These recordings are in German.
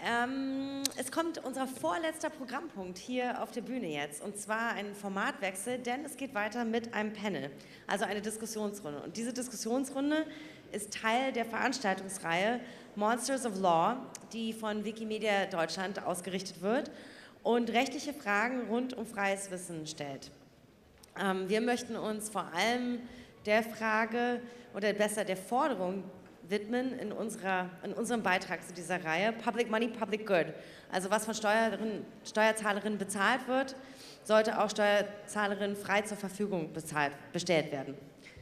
Es kommt unser vorletzter Programmpunkt hier auf der Bühne jetzt, und zwar ein Formatwechsel, denn es geht weiter mit einem Panel, also eine Diskussionsrunde. Und diese Diskussionsrunde ist Teil der Veranstaltungsreihe Monsters of Law, die von Wikimedia Deutschland ausgerichtet wird und rechtliche Fragen rund um freies Wissen stellt. Wir möchten uns vor allem der Frage oder besser der Forderung widmen in unserem Beitrag zu dieser Reihe, Public Money, Public Good. Also was von Steuerzahlerinnen bezahlt wird, sollte auch Steuerzahlerinnen frei zur Verfügung bestellt werden.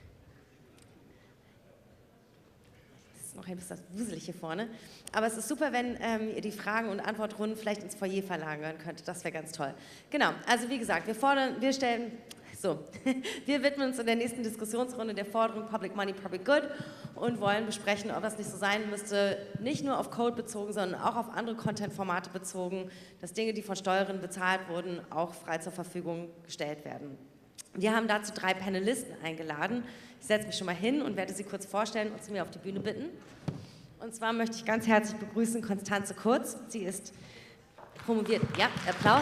Das ist noch ein bisschen wuselig hier vorne, aber es ist super, wenn ihr die Fragen- und Antwortrunden vielleicht ins Foyer verlagern könnt. Das wäre ganz toll. Genau, also wie gesagt, wir widmen uns in der nächsten Diskussionsrunde der Forderung Public Money, Public Good und wollen besprechen, ob das nicht so sein müsste, nicht nur auf Code bezogen, sondern auch auf andere Content-Formate bezogen, dass Dinge, die von Steuerinnen bezahlt wurden, auch frei zur Verfügung gestellt werden. Wir haben dazu 3 Panelisten eingeladen. Ich setze mich schon mal hin und werde sie kurz vorstellen und zu mir auf die Bühne bitten. Und zwar möchte ich ganz herzlich begrüßen Constanze Kurz. Sie ist promoviert. Ja, Applaus.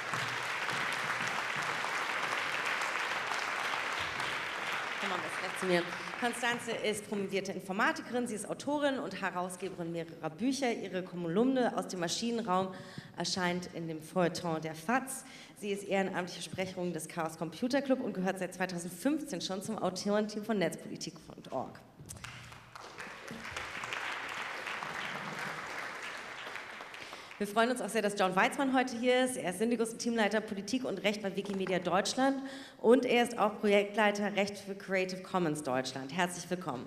Zu mir. Constanze ist promovierte Informatikerin, sie ist Autorin und Herausgeberin mehrerer Bücher. Ihre Kolumne aus dem Maschinenraum erscheint in dem Feuilleton der FAZ. Sie ist ehrenamtliche Sprecherin des Chaos Computer Club und gehört seit 2015 schon zum Autorenteam von Netzpolitik.org. Wir freuen uns auch sehr, dass John Weizmann heute hier ist. Er ist Syndikus und Teamleiter Politik und Recht bei Wikimedia Deutschland und er ist auch Projektleiter Recht für Creative Commons Deutschland. Herzlich willkommen.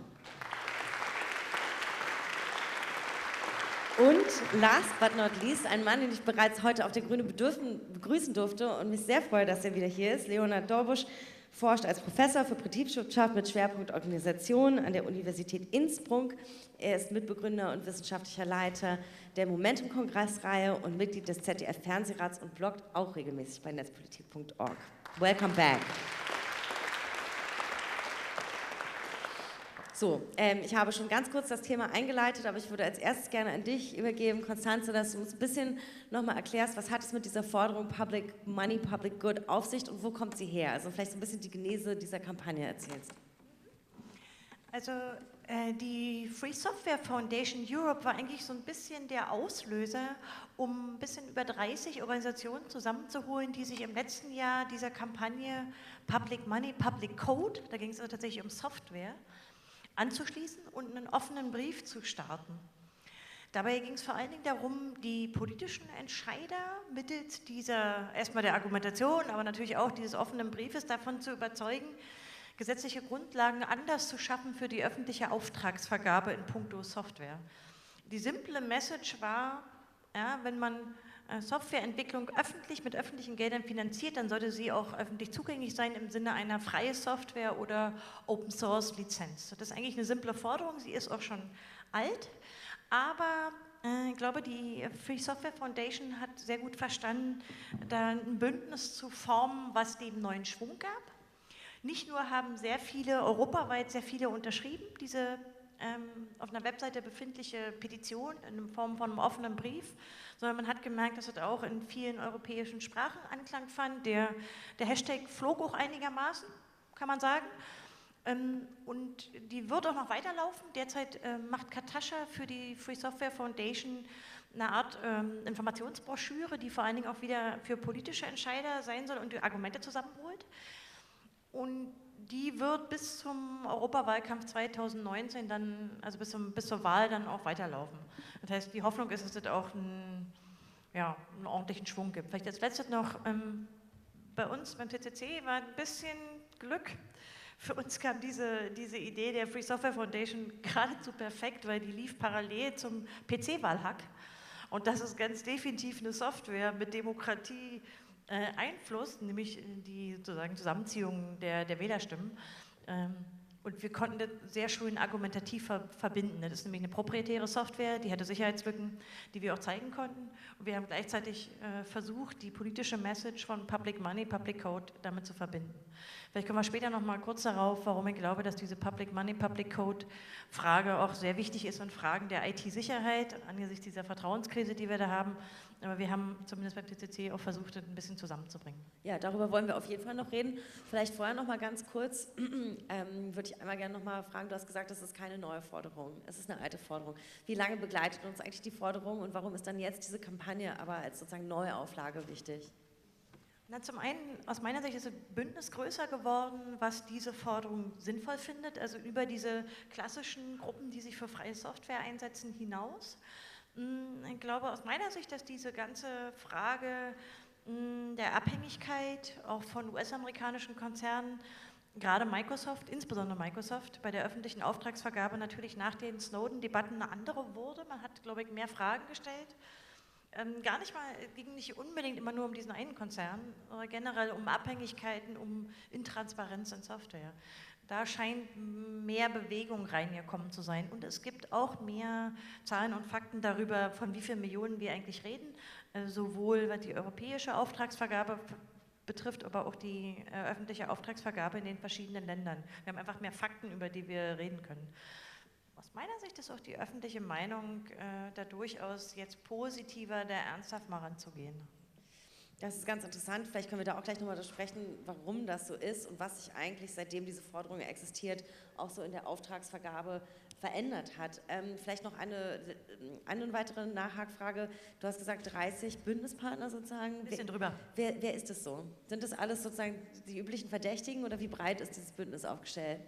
Und last but not least, ein Mann, den ich bereits heute auf der Grüne begrüßen durfte und mich sehr freue, dass er wieder hier ist. Leonhard Dorbusch forscht als Professor für Betriebswirtschaft mit Schwerpunkt Organisation an der Universität Innsbruck. Er ist Mitbegründer und wissenschaftlicher Leiter der Momentum-Kongressreihe und Mitglied des ZDF-Fernsehrats und bloggt auch regelmäßig bei netzpolitik.org. Welcome back. So, ich habe schon ganz kurz das Thema eingeleitet, aber ich würde als erstes gerne an dich übergeben, Constanze, dass du uns ein bisschen nochmal erklärst, was hat es mit dieser Forderung Public Money, Public Good auf sich und wo kommt sie her? Also vielleicht so ein bisschen die Genese dieser Kampagne erzählst. Also die Free Software Foundation Europe war eigentlich so ein bisschen der Auslöser, um ein bisschen über 30 Organisationen zusammenzuholen, die sich im letzten Jahr dieser Kampagne Public Money, Public Code, da ging es also tatsächlich um Software, anzuschließen und einen offenen Brief zu starten. Dabei ging es vor allen Dingen darum, die politischen Entscheider mittels dieser, erstmal der Argumentation, aber natürlich auch dieses offenen Briefes davon zu überzeugen, gesetzliche Grundlagen anders zu schaffen für die öffentliche Auftragsvergabe in puncto Software. Die simple Message war, ja, wenn man Softwareentwicklung öffentlich mit öffentlichen Geldern finanziert, dann sollte sie auch öffentlich zugänglich sein im Sinne einer freien Software oder Open Source Lizenz. Das ist eigentlich eine simple Forderung, sie ist auch schon alt, aber ich glaube, die Free Software Foundation hat sehr gut verstanden, da ein Bündnis zu formen, was dem neuen Schwung gab. Nicht nur haben europaweit sehr viele unterschrieben, diese auf einer Webseite befindliche Petition in Form von einem offenen Brief, sondern man hat gemerkt, dass es auch in vielen europäischen Sprachen Anklang fand. Der Hashtag flog auch einigermaßen, kann man sagen. Und die wird auch noch weiterlaufen. Derzeit macht Katascha für die Free Software Foundation eine Art Informationsbroschüre, die vor allen Dingen auch wieder für politische Entscheider sein soll und die Argumente zusammenholt. Und die wird bis zum Europawahlkampf 2019 dann, also bis zur Wahl dann auch weiterlaufen. Das heißt, die Hoffnung ist, dass es auch einen ordentlichen Schwung gibt. Vielleicht als letztes noch, bei uns beim CCC war ein bisschen Glück. Für uns kam diese Idee der Free Software Foundation geradezu perfekt, weil die lief parallel zum PC-Wahlhack. Und das ist ganz definitiv eine Software mit Demokratie, Einfluss, nämlich die sozusagen Zusammenziehung der Wählerstimmen. Und wir konnten das sehr schön argumentativ verbinden. Das ist nämlich eine proprietäre Software, die hatte Sicherheitslücken, die wir auch zeigen konnten. Und wir haben gleichzeitig versucht, die politische Message von Public Money, Public Code damit zu verbinden. Vielleicht kommen wir später noch mal kurz darauf, warum ich glaube, dass diese Public Money, Public Code Frage auch sehr wichtig ist und Fragen der IT-Sicherheit angesichts dieser Vertrauenskrise, die wir da haben. Aber wir haben zumindest beim TCC auch versucht, das ein bisschen zusammenzubringen. Ja, darüber wollen wir auf jeden Fall noch reden. Vielleicht vorher noch mal ganz kurz, würde ich einmal gerne noch mal fragen, du hast gesagt, das ist keine neue Forderung, es ist eine alte Forderung. Wie lange begleitet uns eigentlich die Forderung und warum ist dann jetzt diese Kampagne aber als sozusagen Neuauflage wichtig? Na, zum einen, aus meiner Sicht ist das Bündnis größer geworden, was diese Forderung sinnvoll findet, also über diese klassischen Gruppen, die sich für freie Software einsetzen, hinaus. Ich glaube aus meiner Sicht, dass diese ganze Frage der Abhängigkeit auch von US-amerikanischen Konzernen, gerade Microsoft, insbesondere Microsoft, bei der öffentlichen Auftragsvergabe natürlich nach den Snowden-Debatten eine andere wurde. Man hat, glaube ich, mehr Fragen gestellt. Gar nicht mal, ging nicht unbedingt immer nur um diesen einen Konzern, sondern generell um Abhängigkeiten, um Intransparenz in Software. Da scheint mehr Bewegung reingekommen zu sein und es gibt auch mehr Zahlen und Fakten darüber, von wie vielen Millionen wir eigentlich reden, sowohl was die europäische Auftragsvergabe betrifft, aber auch die öffentliche Auftragsvergabe in den verschiedenen Ländern. Wir haben einfach mehr Fakten, über die wir reden können. Aus meiner Sicht ist auch die öffentliche Meinung da durchaus jetzt positiver, da ernsthaft mal ranzugehen. Das ist ganz interessant. Vielleicht können wir da auch gleich nochmal sprechen, warum das so ist und was sich eigentlich, seitdem diese Forderung existiert, auch so in der Auftragsvergabe verändert hat. Vielleicht noch eine weitere Nachhakfrage. Du hast gesagt, 30 Bündnispartner sozusagen. Ein bisschen drüber. Wer ist das so? Sind das alles sozusagen die üblichen Verdächtigen oder wie breit ist dieses Bündnis aufgestellt?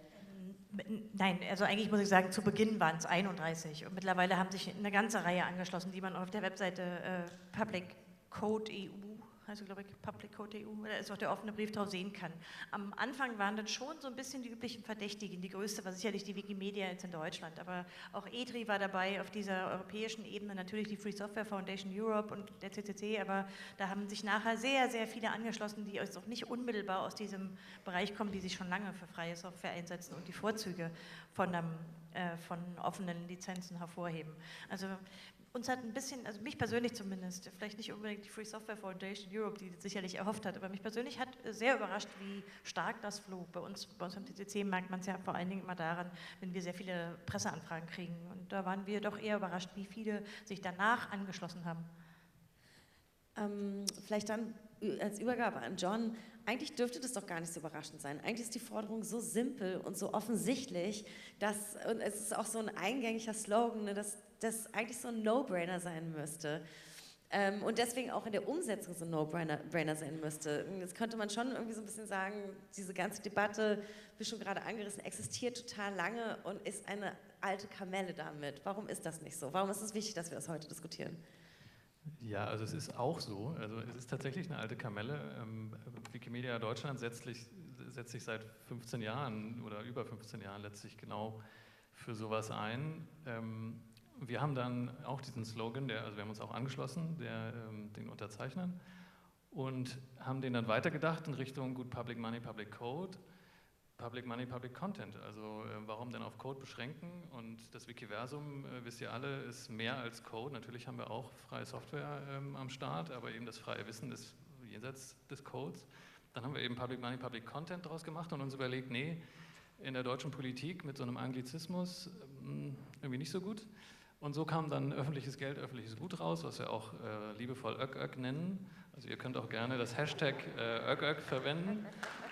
Nein, also eigentlich muss ich sagen, zu Beginn waren es 31 und mittlerweile haben sich eine ganze Reihe angeschlossen, die man auf der Webseite Public Code EU, also glaube ich Public Code EU, da ist auch der offene Brief drauf, sehen kann. Am Anfang waren dann schon so ein bisschen die üblichen Verdächtigen, die größte war sicherlich die Wikimedia jetzt in Deutschland, aber auch EDRI war dabei auf dieser europäischen Ebene, natürlich die Free Software Foundation Europe und der CCC, aber da haben sich nachher sehr, sehr viele angeschlossen, die auch nicht unmittelbar aus diesem Bereich kommen, die sich schon lange für freie Software einsetzen und die Vorzüge von offenen Lizenzen hervorheben. Also uns hat ein bisschen, also mich persönlich zumindest, vielleicht nicht unbedingt die Free Software Foundation Europe, die das sicherlich erhofft hat, aber mich persönlich hat sehr überrascht, wie stark das flog. Bei uns am TCC merkt man es ja vor allen Dingen immer daran, wenn wir sehr viele Presseanfragen kriegen. Und da waren wir doch eher überrascht, wie viele sich danach angeschlossen haben. Vielleicht dann als Übergabe an John. Eigentlich dürfte das doch gar nicht so überraschend sein. Eigentlich ist die Forderung so simpel und so offensichtlich, und es ist auch so ein eingängiger Slogan, ne, dass das eigentlich so ein No-Brainer sein müsste. Und deswegen auch in der Umsetzung so ein No-Brainer sein müsste. Jetzt könnte man schon irgendwie so ein bisschen sagen, diese ganze Debatte, wie schon gerade angerissen, existiert total lange und ist eine alte Kamelle damit. Warum ist das nicht so? Warum ist es wichtig, dass wir das heute diskutieren? Ja, also es ist auch so. Also es ist tatsächlich eine alte Kamelle. Wikimedia Deutschland setzt sich seit 15 Jahren oder über 15 Jahren letztlich genau für sowas ein. Wir haben dann auch diesen Slogan, also wir haben uns auch angeschlossen, den Unterzeichnern, und haben den dann weitergedacht in Richtung Good Public Money, Public Code, Public Money, Public Content. Also warum denn auf Code beschränken? Und das Wikiversum, wisst ihr alle, ist mehr als Code. Natürlich haben wir auch freie Software am Start, aber eben das freie Wissen ist jenseits des Codes. Dann haben wir eben Public Money, Public Content draus gemacht und uns überlegt, nee, in der deutschen Politik mit so einem Anglizismus irgendwie nicht so gut. Und so kam dann öffentliches Geld, öffentliches Gut raus, was wir auch liebevoll ÖKÖK nennen. Also ihr könnt auch gerne das Hashtag ÖKÖK verwenden.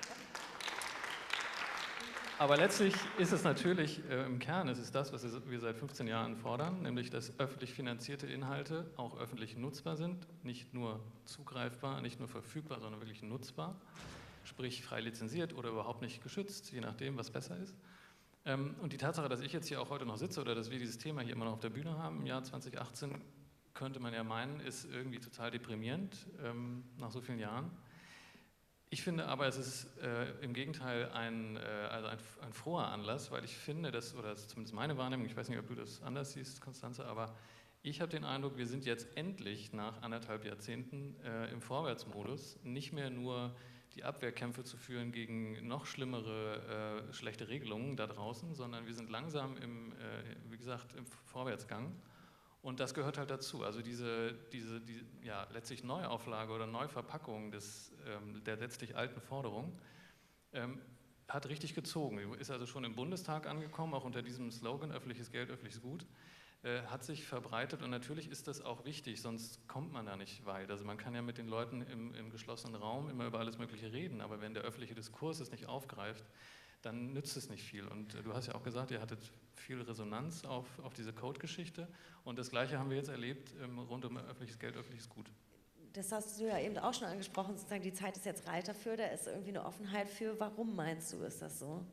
Aber letztlich ist es natürlich im Kern, es ist das, was wir seit 15 Jahren fordern, nämlich dass öffentlich finanzierte Inhalte auch öffentlich nutzbar sind, nicht nur zugreifbar, nicht nur verfügbar, sondern wirklich nutzbar, sprich frei lizenziert oder überhaupt nicht geschützt, je nachdem, was besser ist. Und die Tatsache, dass ich jetzt hier auch heute noch sitze oder dass wir dieses Thema hier immer noch auf der Bühne haben im Jahr 2018, könnte man ja meinen, ist irgendwie total deprimierend nach so vielen Jahren. Ich finde aber, es ist im Gegenteil ein froher Anlass, weil ich finde, oder das ist zumindest meine Wahrnehmung, ich weiß nicht, ob du das anders siehst, Constanze, aber ich habe den Eindruck, wir sind jetzt endlich nach 1,5 Jahrzehnten im Vorwärtsmodus, nicht mehr nur die Abwehrkämpfe zu führen gegen noch schlimmere schlechte Regelungen da draußen, sondern wir sind langsam wie gesagt, im Vorwärtsgang. Und das gehört halt dazu. Also diese letztlich Neuauflage oder Neuverpackung der letztlich alten Forderung hat richtig gezogen. Ist also schon im Bundestag angekommen, auch unter diesem Slogan öffentliches Geld, öffentliches Gut. Hat sich verbreitet und natürlich ist das auch wichtig, sonst kommt man da nicht weit. Also man kann ja mit den Leuten im geschlossenen Raum immer über alles Mögliche reden, aber wenn der öffentliche Diskurs es nicht aufgreift, dann nützt es nicht viel. Und du hast ja auch gesagt, ihr hattet viel Resonanz auf diese Code-Geschichte und das Gleiche haben wir jetzt erlebt rund um öffentliches Geld, öffentliches Gut. Das hast du ja eben auch schon angesprochen, sozusagen die Zeit ist jetzt reif dafür, da ist irgendwie eine Offenheit für. Warum meinst du, ist das so?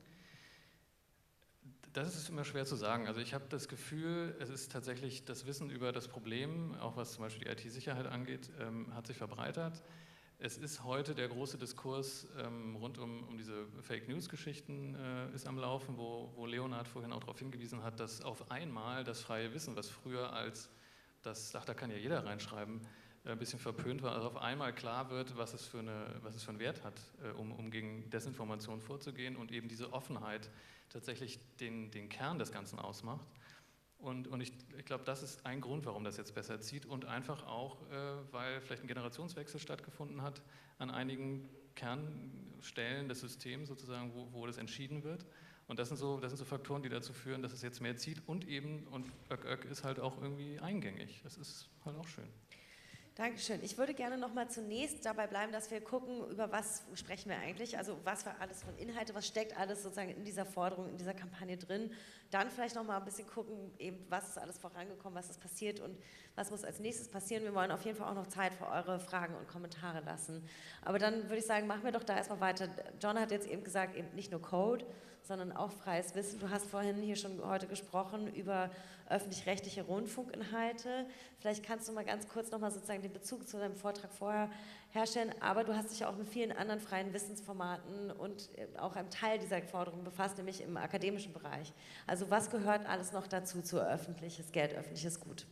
Das ist immer schwer zu sagen. Also ich habe das Gefühl, es ist tatsächlich das Wissen über das Problem, auch was zum Beispiel die IT-Sicherheit angeht, hat sich verbreitert. Es ist heute der große Diskurs rund um diese Fake-News-Geschichten ist am Laufen, wo Leonhard vorhin auch darauf hingewiesen hat, dass auf einmal das freie Wissen, was früher als da kann ja jeder reinschreiben, ein bisschen verpönt war, also auf einmal klar wird, was es für einen Wert hat, um gegen Desinformation vorzugehen und eben diese Offenheit tatsächlich den Kern des Ganzen ausmacht. Und ich glaube, das ist ein Grund, warum das jetzt besser zieht und einfach auch, weil vielleicht ein Generationswechsel stattgefunden hat an einigen Kernstellen des Systems sozusagen, wo das entschieden wird. Und das sind so Faktoren, die dazu führen, dass es jetzt mehr zieht und ÖK ist halt auch irgendwie eingängig. Das ist halt auch schön. Dankeschön. Ich würde gerne noch mal zunächst dabei bleiben, dass wir gucken, über was sprechen wir eigentlich, also was für alles von Inhalte, was steckt alles sozusagen in dieser Forderung, in dieser Kampagne drin. Dann vielleicht noch mal ein bisschen gucken, eben was ist alles vorangekommen, was ist passiert und was muss als nächstes passieren. Wir wollen auf jeden Fall auch noch Zeit für eure Fragen und Kommentare lassen. Aber dann würde ich sagen, machen wir doch da erstmal weiter. John hat jetzt eben gesagt, eben nicht nur Code, sondern auch freies Wissen. Du hast vorhin hier schon heute gesprochen über öffentlich-rechtliche Rundfunkinhalte. Vielleicht kannst du mal ganz kurz nochmal sozusagen den Bezug zu deinem Vortrag vorher herstellen, aber du hast dich ja auch mit vielen anderen freien Wissensformaten und auch einem Teil dieser Forderung befasst, nämlich im akademischen Bereich. Also was gehört alles noch dazu zu öffentliches Geld, öffentliches Gut?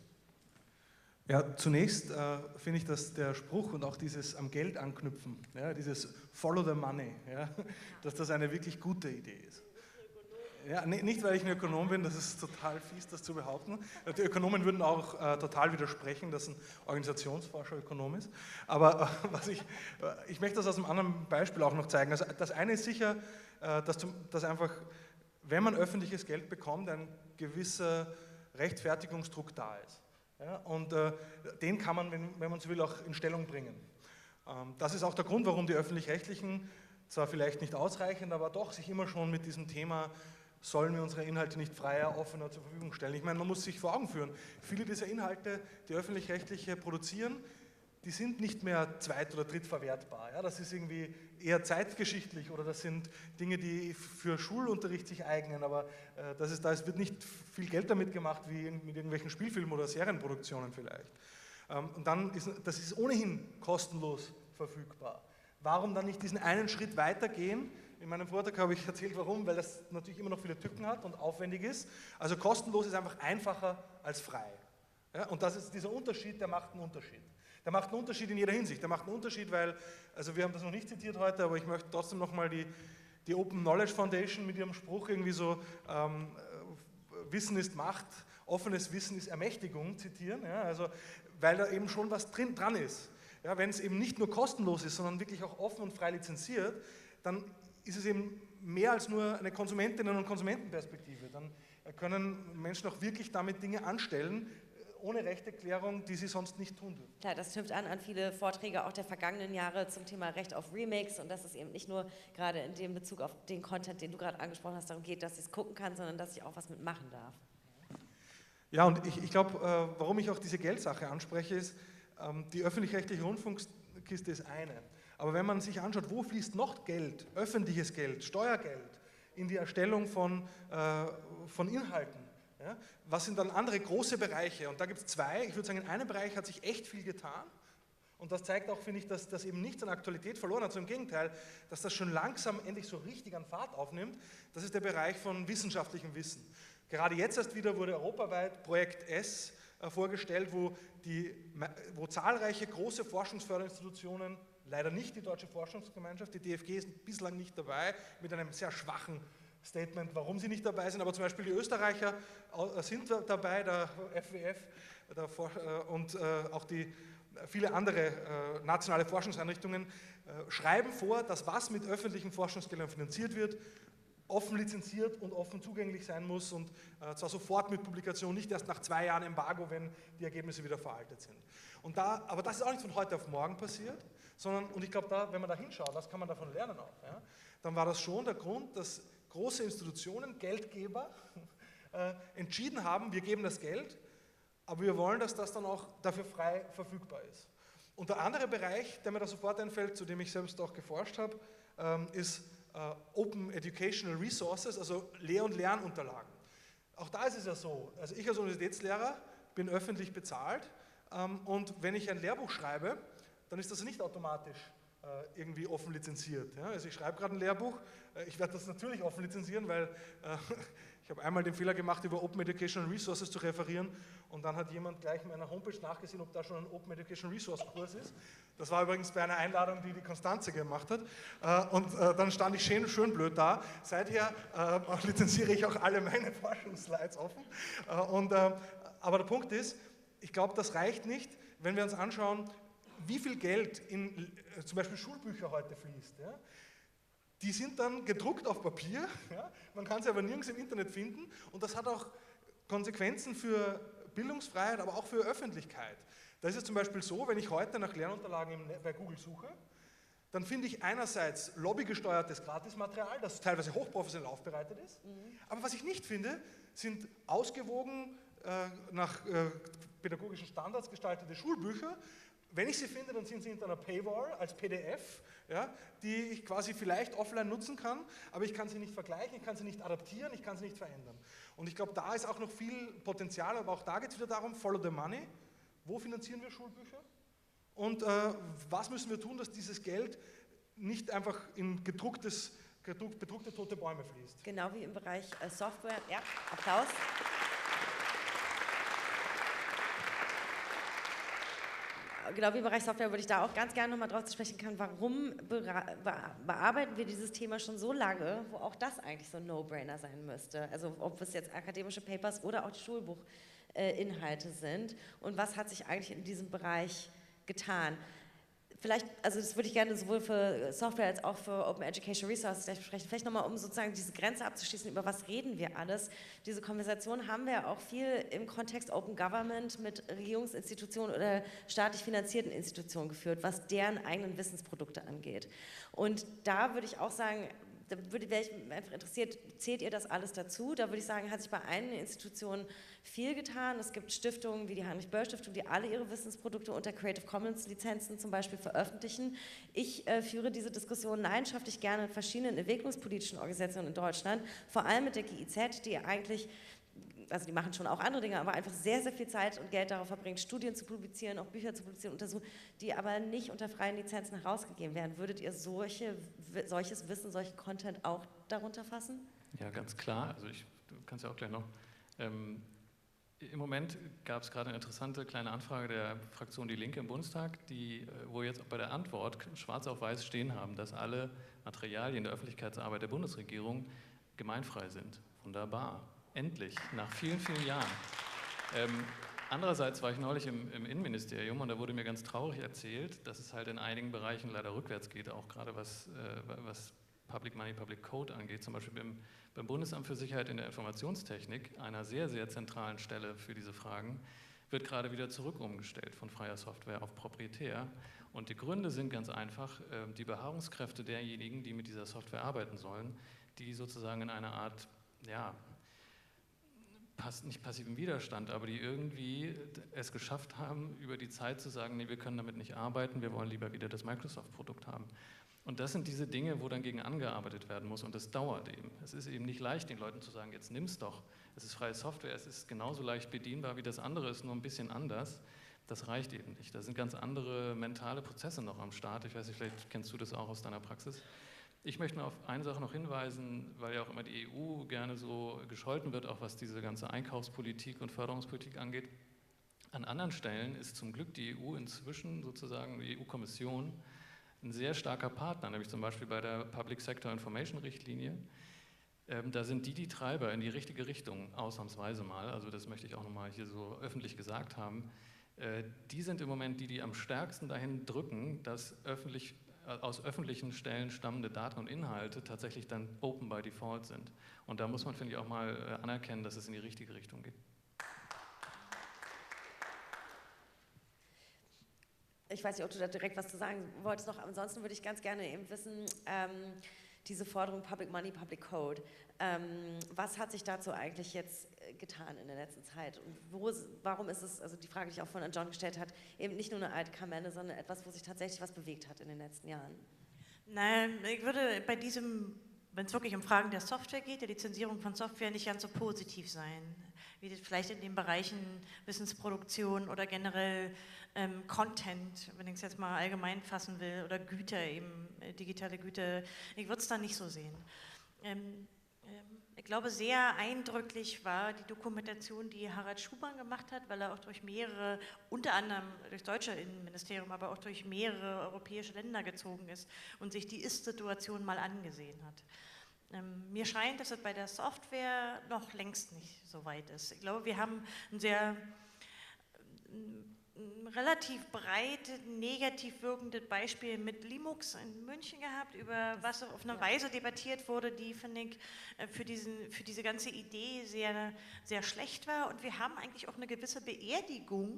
Ja, zunächst finde ich, dass der Spruch und auch dieses am Geld anknüpfen, ja, dieses Follow the Money, ja, dass das eine wirklich gute Idee ist. Ja, nicht, weil ich ein Ökonom bin, das ist total fies, das zu behaupten. Die Ökonomen würden auch total widersprechen, dass ein Organisationsforscher Ökonom ist. Aber ich möchte das aus einem anderen Beispiel auch noch zeigen. Also das eine ist sicher, dass einfach, wenn man öffentliches Geld bekommt, ein gewisser Rechtfertigungsdruck da ist. Ja, und den kann man, wenn man so will, auch in Stellung bringen. Das ist auch der Grund, warum die Öffentlich-Rechtlichen, zwar vielleicht nicht ausreichend, aber doch sich immer schon mit diesem Thema, sollen wir unsere Inhalte nicht freier, offener zur Verfügung stellen. Ich meine, man muss sich vor Augen führen, viele dieser Inhalte, die Öffentlich-Rechtliche produzieren, die sind nicht mehr zweit- oder drittverwertbar. Ja? Das ist irgendwie eher zeitgeschichtlich oder das sind Dinge, die für Schulunterricht sich eignen, aber da wird nicht viel Geld damit gemacht, wie mit irgendwelchen Spielfilmen oder Serienproduktionen vielleicht. Und dann das ist ohnehin kostenlos verfügbar. Warum dann nicht diesen einen Schritt weitergehen? In meinem Vortrag habe ich erzählt, warum, weil das natürlich immer noch viele Tücken hat und aufwendig ist. Also kostenlos ist einfach einfacher als frei. Ja, und das ist dieser Unterschied, der macht einen Unterschied. Der macht einen Unterschied in jeder Hinsicht. Der macht einen Unterschied, weil, also wir haben das noch nicht zitiert heute, aber ich möchte trotzdem nochmal die Open Knowledge Foundation mit ihrem Spruch irgendwie so, Wissen ist Macht, offenes Wissen ist Ermächtigung zitieren. Ja, also, weil da eben schon was dran ist. Ja, wenn es eben nicht nur kostenlos ist, sondern wirklich auch offen und frei lizenziert, dann ist es eben mehr als nur eine Konsumentinnen- und Konsumentenperspektive. Dann können Menschen auch wirklich damit Dinge anstellen, ohne Rechteklärung, die sie sonst nicht tun dürfen. Klar, das knüpft an viele Vorträge auch der vergangenen Jahre zum Thema Recht auf Remakes und dass es eben nicht nur gerade in dem Bezug auf den Content, den du gerade angesprochen hast, darum geht, dass ich es gucken kann, sondern dass ich auch was mitmachen darf. Ja, und ich glaube, warum ich auch diese Geldsache anspreche, ist, die öffentlich-rechtliche Rundfunkkiste ist eine. Aber wenn man sich anschaut, wo fließt noch Geld, öffentliches Geld, Steuergeld, in die Erstellung von Inhalten, ja, was sind dann andere große Bereiche? Und da gibt es zwei. Ich würde sagen, in einem Bereich hat sich echt viel getan. Und das zeigt auch, finde ich, dass das eben nichts an Aktualität verloren hat, sondern im Gegenteil, dass das schon langsam endlich so richtig an Fahrt aufnimmt. Das ist der Bereich von wissenschaftlichem Wissen. Gerade jetzt erst wieder wurde europaweit Projekt S vorgestellt, wo die wo zahlreiche große Forschungsförderinstitutionen, leider nicht die Deutsche Forschungsgemeinschaft, die DFG ist bislang nicht dabei, mit einem sehr schwachen Statement, warum sie nicht dabei sind, aber zum Beispiel die Österreicher sind dabei, der FWF und auch viele andere nationale Forschungseinrichtungen schreiben vor, dass was mit öffentlichen Forschungsgeldern finanziert wird, offen lizenziert und offen zugänglich sein muss und zwar sofort mit Publikation, nicht erst nach 2 Jahren Embargo, wenn die Ergebnisse wieder veraltet sind. Aber das ist auch nicht von heute auf morgen passiert, sondern, und ich glaube, wenn man da hinschaut, was kann man davon lernen auch, ja, dann war das schon der Grund, dass große Institutionen, Geldgeber, entschieden haben, wir geben das Geld, aber wir wollen, dass das dann auch dafür frei verfügbar ist. Und der andere Bereich, der mir da sofort einfällt, zu dem ich selbst auch geforscht habe, ist Open Educational Resources, also Lehr- und Lernunterlagen. Auch da ist es ja so, also ich als Universitätslehrer bin öffentlich bezahlt und wenn ich ein Lehrbuch schreibe, dann ist das nicht automatisch irgendwie offen lizenziert. Ja? Also ich schreibe gerade ein Lehrbuch, ich werde das natürlich offen lizenzieren, weil ich habe einmal den Fehler gemacht, über Open Educational Resources zu referieren und dann hat jemand gleich in meiner Homepage nachgesehen, ob da schon ein Open Educational Resource Kurs ist. Das war übrigens bei einer Einladung, die Konstanze gemacht hat und dann stand ich schön blöd da. Seither lizenziere ich auch alle meine Forschungsslides offen. Aber der Punkt ist, ich glaube, das reicht nicht, wenn wir uns anschauen, wie viel Geld in zum Beispiel Schulbücher heute fließt. Ja? Die sind dann gedruckt auf Papier, ja? Man kann sie aber nirgends im Internet finden und das hat auch Konsequenzen für Bildungsfreiheit, aber auch für Öffentlichkeit. Da ist es zum Beispiel so, wenn ich heute nach Lernunterlagen bei Google suche, dann finde ich einerseits lobbygesteuertes Gratismaterial, das teilweise hochprofessionell aufbereitet ist, aber was ich nicht finde, sind ausgewogen nach pädagogischen Standards gestaltete Schulbücher. Wenn ich sie finde, dann sind sie hinter einer Paywall als PDF, ja, die ich quasi vielleicht offline nutzen kann, aber ich kann sie nicht vergleichen, ich kann sie nicht adaptieren, ich kann sie nicht verändern. Und ich glaube, da ist auch noch viel Potenzial, aber auch da geht es wieder darum, follow the money. Wo finanzieren wir Schulbücher? Und was müssen wir tun, dass dieses Geld nicht einfach in bedruckte tote Bäume fließt? Genau wie im Bereich Software. Ja, Applaus. Genau wie im Bereich Software würde ich da auch ganz gerne nochmal drauf zu sprechen kommen, warum bearbeiten wir dieses Thema schon so lange, wo auch das eigentlich so ein No-Brainer sein müsste. Also ob es jetzt akademische Papers oder auch die Schulbuchinhalte sind und was hat sich eigentlich in diesem Bereich getan. Vielleicht, also das würde ich gerne sowohl für Software als auch für Open Education Resources sprechen. Vielleicht nochmal, um sozusagen diese Grenze abzuschließen, über was reden wir alles. Diese Konversation haben wir auch viel im Kontext Open Government mit Regierungsinstitutionen oder staatlich finanzierten Institutionen geführt, was deren eigenen Wissensprodukte angeht. Und da würde ich auch sagen, da wäre ich einfach interessiert, zählt ihr das alles dazu? Da würde ich sagen, hat sich bei einigen Institutionen viel getan. Es gibt Stiftungen wie die Heinrich-Böll-Stiftung, die alle ihre Wissensprodukte unter Creative Commons Lizenzen zum Beispiel veröffentlichen. Ich führe diese Diskussion leidenschaftlich gerne mit verschiedenen entwicklungspolitischen Organisationen in Deutschland, vor allem mit der GIZ, die eigentlich, also die machen schon auch andere Dinge, aber einfach sehr, sehr viel Zeit und Geld darauf verbringt, Studien zu publizieren, auch Bücher zu publizieren, die aber nicht unter freien Lizenzen herausgegeben werden. Würdet ihr solches Wissen, solchen Content auch darunter fassen? Ja, ganz klar. Also du kannst ja auch gleich noch. Im Moment gab es gerade eine interessante kleine Anfrage der Fraktion Die Linke im Bundestag, wo jetzt bei der Antwort schwarz auf weiß stehen haben, dass alle Materialien der Öffentlichkeitsarbeit der Bundesregierung gemeinfrei sind. Wunderbar. Endlich, nach vielen, vielen Jahren. Andererseits war ich neulich im Innenministerium und da wurde mir ganz traurig erzählt, dass es halt in einigen Bereichen leider rückwärts geht, auch gerade was Public Money, Public Code angeht, zum Beispiel beim Bundesamt für Sicherheit in der Informationstechnik, einer sehr, sehr zentralen Stelle für diese Fragen, wird gerade wieder zurück umgestellt von freier Software auf proprietär. Und die Gründe sind ganz einfach, die Beharrungskräfte derjenigen, die mit dieser Software arbeiten sollen, die sozusagen in einer Art, ja, nicht passiven Widerstand, aber die irgendwie es geschafft haben, über die Zeit zu sagen, nee, wir können damit nicht arbeiten, wir wollen lieber wieder das Microsoft-Produkt haben. Und das sind diese Dinge, wo dann gegen angearbeitet werden muss und das dauert eben. Es ist eben nicht leicht, den Leuten zu sagen, jetzt nimm's doch. Es ist freie Software, es ist genauso leicht bedienbar wie das andere, ist nur ein bisschen anders. Das reicht eben nicht. Da sind ganz andere mentale Prozesse noch am Start. Ich weiß nicht, vielleicht kennst du das auch aus deiner Praxis. Ich möchte nur auf eine Sache noch hinweisen, weil ja auch immer die EU gerne so gescholten wird, auch was diese ganze Einkaufspolitik und Förderungspolitik angeht. An anderen Stellen ist zum Glück die EU inzwischen sozusagen, die EU-Kommission, ein sehr starker Partner, nämlich zum Beispiel bei der Public Sector Information Richtlinie. Da sind die Treiber in die richtige Richtung, ausnahmsweise mal, also das möchte ich auch nochmal hier so öffentlich gesagt haben. Die sind im Moment die am stärksten dahin drücken, dass aus öffentlichen Stellen stammende Daten und Inhalte tatsächlich dann open by default sind. Und da muss man, finde ich, auch mal anerkennen, dass es in die richtige Richtung geht. Ich weiß nicht, ob du da direkt was zu sagen wolltest noch, ansonsten würde ich ganz gerne eben wissen, diese Forderung Public Money, Public Code, was hat sich dazu eigentlich jetzt getan in der letzten Zeit? Und warum ist es, also die Frage, die ich auch von John gestellt hat, eben nicht nur eine alte Kamelle, sondern etwas, wo sich tatsächlich was bewegt hat in den letzten Jahren? Nein, ich würde bei diesem, wenn es wirklich um Fragen der Software geht, der Lizenzierung von Software, nicht ganz so positiv sein, wie das vielleicht in den Bereichen Wissensproduktion oder generell Content, wenn ich es jetzt mal allgemein fassen will, oder Güter eben, digitale Güter, ich würde es da nicht so sehen. Ich glaube, sehr eindrücklich war die Dokumentation, die Harald Schumann gemacht hat, weil er auch durch mehrere, unter anderem durch das deutsche Innenministerium, aber auch durch mehrere europäische Länder gezogen ist und sich die Ist-Situation mal angesehen hat. Mir scheint, dass es bei der Software noch längst nicht so weit ist. Ich glaube, wir haben ein relativ breit negativ wirkendes Beispiel mit Linux in München gehabt, über was auf eine Weise debattiert wurde, die, finde ich, für diese ganze Idee sehr, sehr schlecht war. Und wir haben eigentlich auch eine gewisse Beerdigung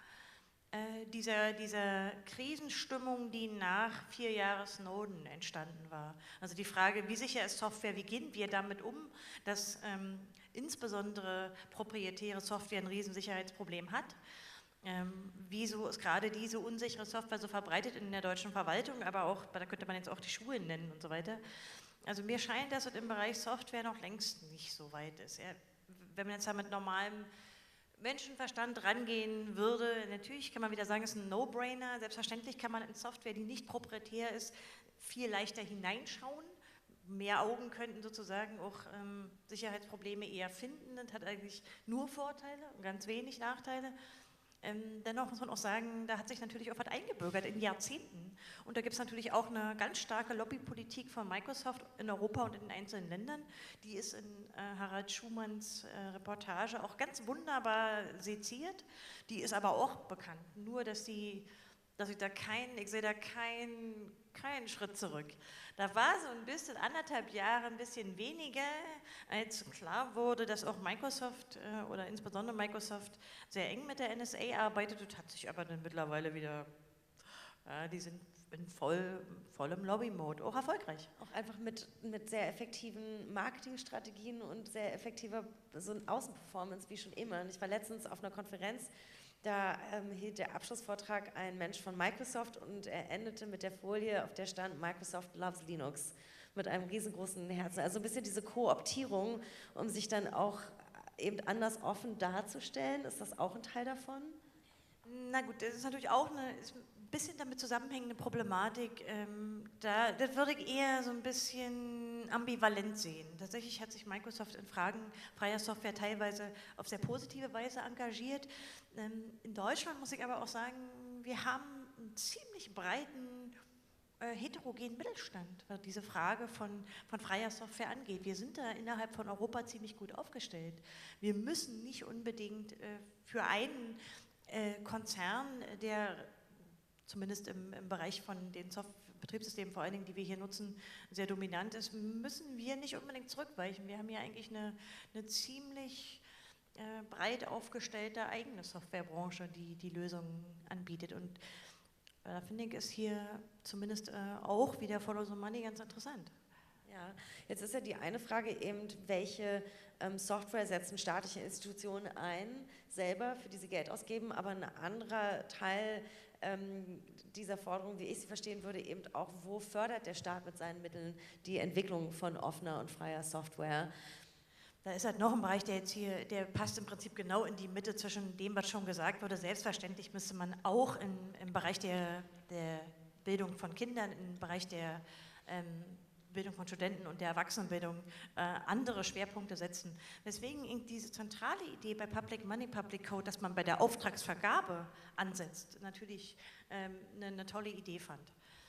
dieser Krisenstimmung, die nach 4 Jahren Snowden entstanden war. Also die Frage, wie sicher ist Software, wie gehen wir damit um, dass insbesondere proprietäre Software ein Riesensicherheitsproblem hat. Wieso ist gerade diese unsichere Software so verbreitet in der deutschen Verwaltung, aber auch, da könnte man jetzt auch die Schulen nennen und so weiter. Also mir scheint, dass es im Bereich Software noch längst nicht so weit ist. Wenn man jetzt da mit normalem Menschenverstand rangehen würde, natürlich kann man wieder sagen, es ist ein No-Brainer. Selbstverständlich kann man in Software, die nicht proprietär ist, viel leichter hineinschauen. Mehr Augen könnten sozusagen auch Sicherheitsprobleme eher finden. Das hat eigentlich nur Vorteile und ganz wenig Nachteile. Dennoch muss man auch sagen, da hat sich natürlich auch was eingebürgert in Jahrzehnten. Und da gibt es natürlich auch eine ganz starke Lobbypolitik von Microsoft in Europa und in den einzelnen Ländern. Die ist in Harald Schumanns Reportage auch ganz wunderbar seziert. Die ist aber auch bekannt. Nur, dass ich sehe da keinen Schritt zurück. Da war so ein bisschen, 1,5 Jahre ein bisschen weniger, als klar wurde, dass auch Microsoft oder insbesondere Microsoft sehr eng mit der NSA arbeitet. Das hat sich aber dann mittlerweile wieder, die sind in vollem Lobby-Mode, auch erfolgreich. Auch einfach mit sehr effektiven Marketingstrategien und sehr effektiver so Außenperformance wie schon immer. Und ich war letztens auf einer Konferenz, da hielt der Abschlussvortrag ein Mensch von Microsoft und er endete mit der Folie, auf der stand Microsoft loves Linux, mit einem riesengroßen Herzen. Also ein bisschen diese Kooptierung, um sich dann auch eben anders offen darzustellen. Ist das auch ein Teil davon? Na gut, das ist natürlich auch ein bisschen damit zusammenhängende Problematik. Das würde ich eher so ein bisschen ambivalent sehen. Tatsächlich hat sich Microsoft in Fragen freier Software teilweise auf sehr positive Weise engagiert. In Deutschland muss ich aber auch sagen, wir haben einen ziemlich breiten heterogenen Mittelstand, was diese Frage von freier Software angeht. Wir sind da innerhalb von Europa ziemlich gut aufgestellt. Wir müssen nicht unbedingt für einen Konzern, der zumindest im Bereich von den Betriebssystemen, vor allen Dingen, die wir hier nutzen, sehr dominant ist, müssen wir nicht unbedingt zurückweichen. Wir haben ja eigentlich eine ziemlich breit aufgestellte eigene Softwarebranche, die Lösungen anbietet. Und da finde ich es hier zumindest auch wieder Follow the Money ganz interessant. Ja, jetzt ist ja die eine Frage eben, welche Software setzen staatliche Institutionen ein, selber für die sie Geld ausgeben, aber ein anderer Teil dieser Forderung, wie ich sie verstehen würde, eben auch, wo fördert der Staat mit seinen Mitteln die Entwicklung von offener und freier Software? Da ist halt noch ein Bereich, der passt im Prinzip genau in die Mitte zwischen dem, was schon gesagt wurde. Selbstverständlich müsste man auch im Bereich der Bildung von Kindern, im Bereich der Bildung von Studenten und der Erwachsenenbildung andere Schwerpunkte setzen. Weswegen diese zentrale Idee bei Public Money, Public Code, dass man bei der Auftragsvergabe ansetzt, natürlich eine tolle Idee fand.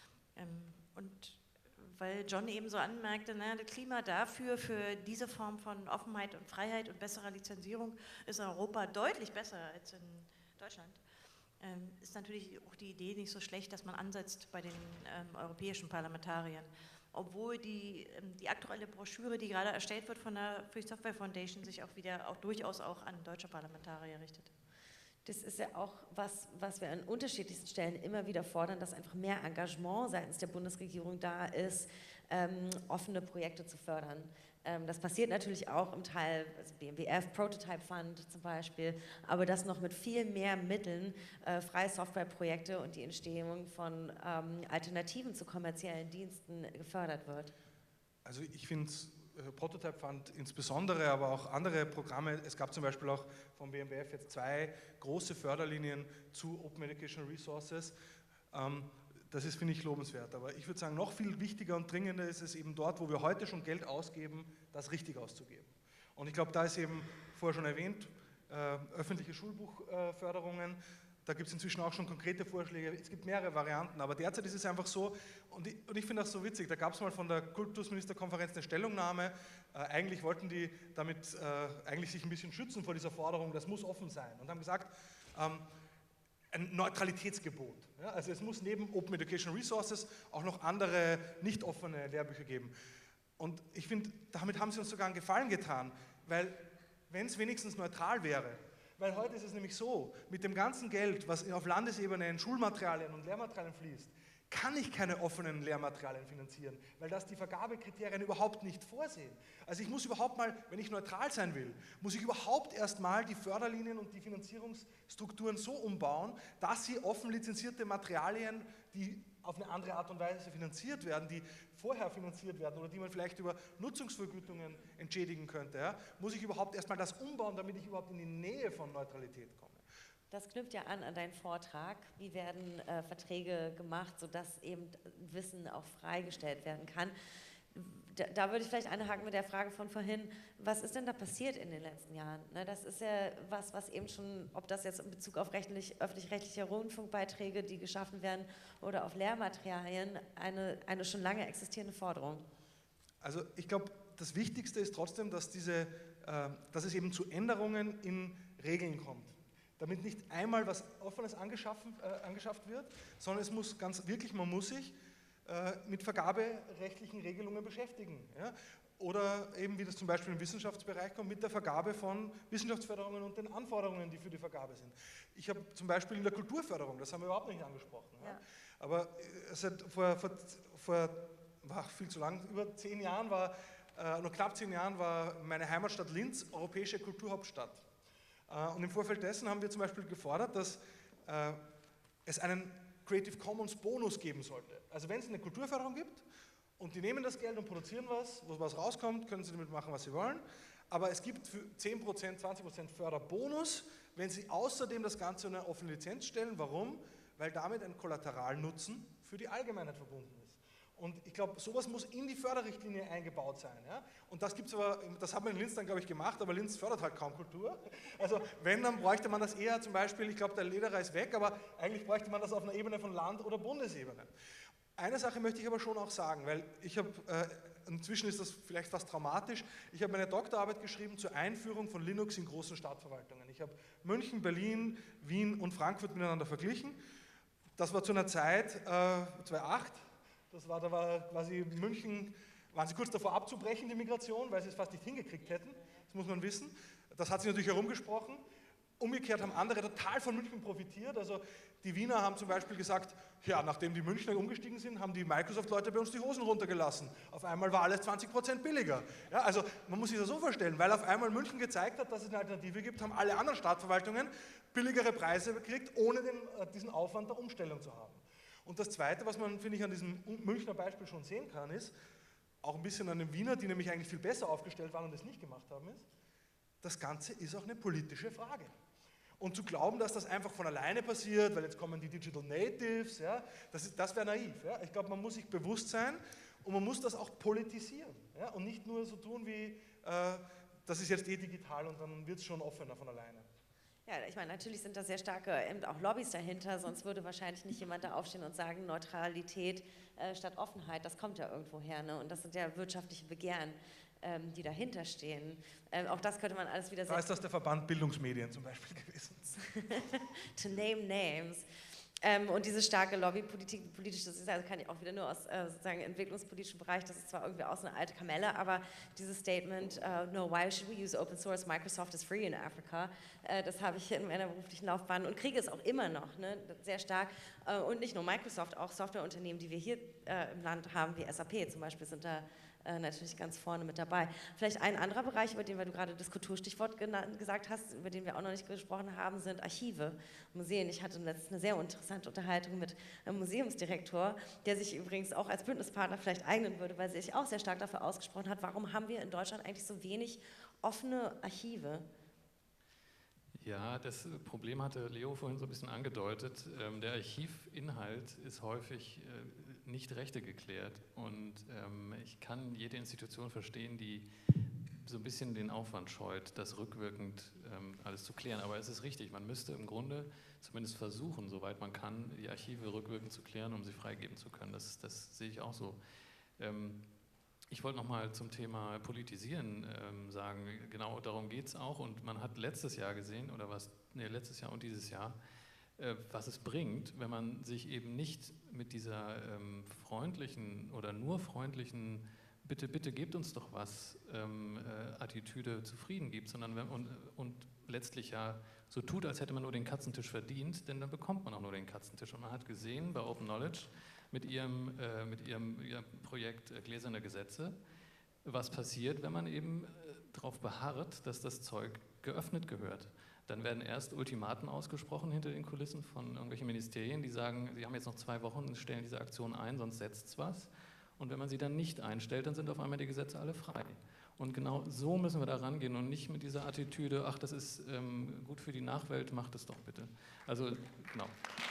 Und weil John eben so anmerkte, das Klima dafür, für diese Form von Offenheit und Freiheit und besserer Lizenzierung ist in Europa deutlich besser als in Deutschland. Ist natürlich auch die Idee nicht so schlecht, dass man ansetzt bei den europäischen Parlamentariern. Obwohl die aktuelle Broschüre, die gerade erstellt wird von der Free Software Foundation, sich auch durchaus auch an deutsche Parlamentarier richtet. Das ist ja auch was wir an unterschiedlichsten Stellen immer wieder fordern, dass einfach mehr Engagement seitens der Bundesregierung da ist, offene Projekte zu fördern. Das passiert natürlich auch im Teil, also BMWF, Prototype Fund zum Beispiel, aber dass noch mit viel mehr Mitteln freie Softwareprojekte und die Entstehung von Alternativen zu kommerziellen Diensten gefördert wird. Also ich finde Prototype Fund insbesondere, aber auch andere Programme, es gab zum Beispiel auch vom BMWF jetzt 2 große Förderlinien zu Open Educational Resources. Das ist, finde ich, lobenswert. Aber ich würde sagen, noch viel wichtiger und dringender ist es eben dort, wo wir heute schon Geld ausgeben, das richtig auszugeben. Und ich glaube, da ist eben vorher schon erwähnt, öffentliche Schulbuchförderungen. Da gibt es inzwischen auch schon konkrete Vorschläge. Es gibt mehrere Varianten, aber derzeit ist es einfach so, und ich finde das so witzig, da gab es mal von der Kultusministerkonferenz eine Stellungnahme, eigentlich wollten die damit eigentlich sich ein bisschen schützen vor dieser Forderung, das muss offen sein, und haben gesagt, ein Neutralitätsgebot. Ja, also es muss neben Open Educational Resources auch noch andere nicht offene Lehrbücher geben. Und ich finde, damit haben sie uns sogar einen Gefallen getan, weil wenn es wenigstens neutral wäre, weil heute ist es nämlich so, mit dem ganzen Geld, was auf Landesebene in Schulmaterialien und Lehrmaterialien fließt, kann ich keine offenen Lehrmaterialien finanzieren, weil das die Vergabekriterien überhaupt nicht vorsehen. Also ich muss überhaupt mal, wenn ich neutral sein will, muss ich überhaupt erst mal die Förderlinien und die Finanzierungsstrukturen so umbauen, dass sie offen lizenzierte Materialien, die auf eine andere Art und Weise finanziert werden, die vorher finanziert werden oder die man vielleicht über Nutzungsvergütungen entschädigen könnte, ja, muss ich überhaupt erstmal das umbauen, damit ich überhaupt in die Nähe von Neutralität komme. Das knüpft ja an deinen Vortrag. Wie werden Verträge gemacht, sodass eben Wissen auch freigestellt werden kann? Da würde ich vielleicht einhaken mit der Frage von vorhin, was ist denn da passiert in den letzten Jahren? Ne, das ist ja was eben schon, ob das jetzt in Bezug auf öffentlich-rechtliche Rundfunkbeiträge, die geschaffen werden, oder auf Lehrmaterialien, eine schon lange existierende Forderung. Also ich glaube, das Wichtigste ist trotzdem, dass es eben zu Änderungen in Regeln kommt. Damit nicht einmal was Offenes angeschafft wird, sondern es muss man muss sich mit vergaberechtlichen Regelungen beschäftigen. Ja? Oder eben, wie das zum Beispiel im Wissenschaftsbereich kommt, mit der Vergabe von Wissenschaftsförderungen und den Anforderungen, die für die Vergabe sind. Ich habe zum Beispiel in der Kulturförderung, das haben wir überhaupt nicht angesprochen, ja? Aber viel zu lang, über 10 Jahren noch knapp 10 Jahren war meine Heimatstadt Linz europäische Kulturhauptstadt. Und im Vorfeld dessen haben wir zum Beispiel gefordert, dass es einen Creative Commons Bonus geben sollte. Also wenn es eine Kulturförderung gibt und die nehmen das Geld und produzieren was, wo was rauskommt, können sie damit machen, was sie wollen. Aber es gibt für 10%, 20% Förderbonus, wenn sie außerdem das Ganze unter eine offene Lizenz stellen. Warum? Weil damit ein Kollateralnutzen für die Allgemeinheit verbunden ist. Und ich glaube, sowas muss in die Förderrichtlinie eingebaut sein. Ja? Und das hat man in Linz dann, glaube ich, gemacht, aber Linz fördert halt kaum Kultur. Also wenn, dann bräuchte man das eher zum Beispiel, ich glaube, der Lederer ist weg, aber eigentlich bräuchte man das auf einer Ebene von Land- oder Bundesebene. Eine Sache möchte ich aber schon auch sagen, weil inzwischen ist das vielleicht fast traumatisch, ich habe meine Doktorarbeit geschrieben zur Einführung von Linux in großen Stadtverwaltungen. Ich habe München, Berlin, Wien und Frankfurt miteinander verglichen. Das war zu einer Zeit, 2008, da war quasi München, waren sie kurz davor abzubrechen, die Migration, weil sie es fast nicht hingekriegt hätten, das muss man wissen. Das hat sich natürlich herumgesprochen. Umgekehrt haben andere total von München profitiert. Also die Wiener haben zum Beispiel gesagt, ja, nachdem die Münchner umgestiegen sind, haben die Microsoft-Leute bei uns die Hosen runtergelassen. Auf einmal war alles 20% billiger. Ja, also man muss sich das so vorstellen, weil auf einmal München gezeigt hat, dass es eine Alternative gibt, haben alle anderen Stadtverwaltungen billigere Preise gekriegt, ohne diesen Aufwand der Umstellung zu haben. Und das Zweite, was man, finde ich, an diesem Münchner Beispiel schon sehen kann, ist, auch ein bisschen an den Wiener, die nämlich eigentlich viel besser aufgestellt waren und das nicht gemacht haben, ist, das Ganze ist auch eine politische Frage. Und zu glauben, dass das einfach von alleine passiert, weil jetzt kommen die Digital Natives, ja, das wäre naiv. Ja. Ich glaube, man muss sich bewusst sein und man muss das auch politisieren, ja, und nicht nur so tun wie, das ist jetzt digital und dann wird es schon offener von alleine. Ja, ich meine, natürlich sind da sehr starke auch Lobbys dahinter, sonst würde wahrscheinlich nicht jemand da aufstehen und sagen, Neutralität statt Offenheit, das kommt ja irgendwo her, ne? Und das sind ja wirtschaftliche Begehren, die dahinter stehen. Auch das könnte man alles wieder Da ist das der Verband Bildungsmedien zum Beispiel gewesen. To name names. Und diese starke Lobbypolitik, politisch, das ist, also kann ich auch wieder nur aus sozusagen entwicklungspolitischen Bereich, das ist zwar irgendwie auch so eine alte Kamelle, aber dieses Statement, no, why should we use open source, Microsoft is free in Africa, das habe ich in meiner beruflichen Laufbahn und kriege es auch immer noch, ne, sehr stark. Und nicht nur Microsoft, auch Softwareunternehmen, die wir hier im Land haben, wie SAP zum Beispiel, sind da natürlich ganz vorne mit dabei. Vielleicht ein anderer Bereich, über den, weil du gerade das Kulturstichwort gesagt hast, über den wir auch noch nicht gesprochen haben, sind Archive, Museen. Ich hatte letztens eine sehr interessante Unterhaltung mit einem Museumsdirektor, der sich übrigens auch als Bündnispartner vielleicht eignen würde, weil er sich auch sehr stark dafür ausgesprochen hat, warum haben wir in Deutschland eigentlich so wenig offene Archive? Ja, das Problem hatte Leo vorhin so ein bisschen angedeutet. Der Archivinhalt ist häufig nicht rechte geklärt und ich kann jede Institution verstehen, die so ein bisschen den Aufwand scheut, das rückwirkend alles zu klären. Aber es ist richtig, man müsste im Grunde zumindest versuchen, soweit man kann, die Archive rückwirkend zu klären, um sie freigeben zu können. Das sehe ich auch so. Ich wollte noch mal zum Thema Politisieren sagen, genau darum geht es auch und man hat letztes Jahr gesehen, oder was, nee, letztes Jahr und dieses Jahr, was es bringt, wenn man sich eben nicht mit dieser freundlichen oder nur freundlichen bitte, bitte gebt uns doch was Attitüde zufrieden gibt, sondern und letztlich ja so tut, als hätte man nur den Katzentisch verdient, denn dann bekommt man auch nur den Katzentisch. Und man hat gesehen bei Open Knowledge, mit ihrem Projekt Gläserne Gesetze, was passiert, wenn man eben darauf beharrt, dass das Zeug geöffnet gehört. Dann werden erst Ultimaten ausgesprochen hinter den Kulissen von irgendwelchen Ministerien, die sagen, sie haben jetzt noch 2 Wochen, stellen diese Aktion ein, sonst setzt es was. Und wenn man sie dann nicht einstellt, dann sind auf einmal die Gesetze alle frei. Und genau so müssen wir da rangehen und nicht mit dieser Attitüde, ach, das ist gut für die Nachwelt, macht es doch bitte. Also, genau.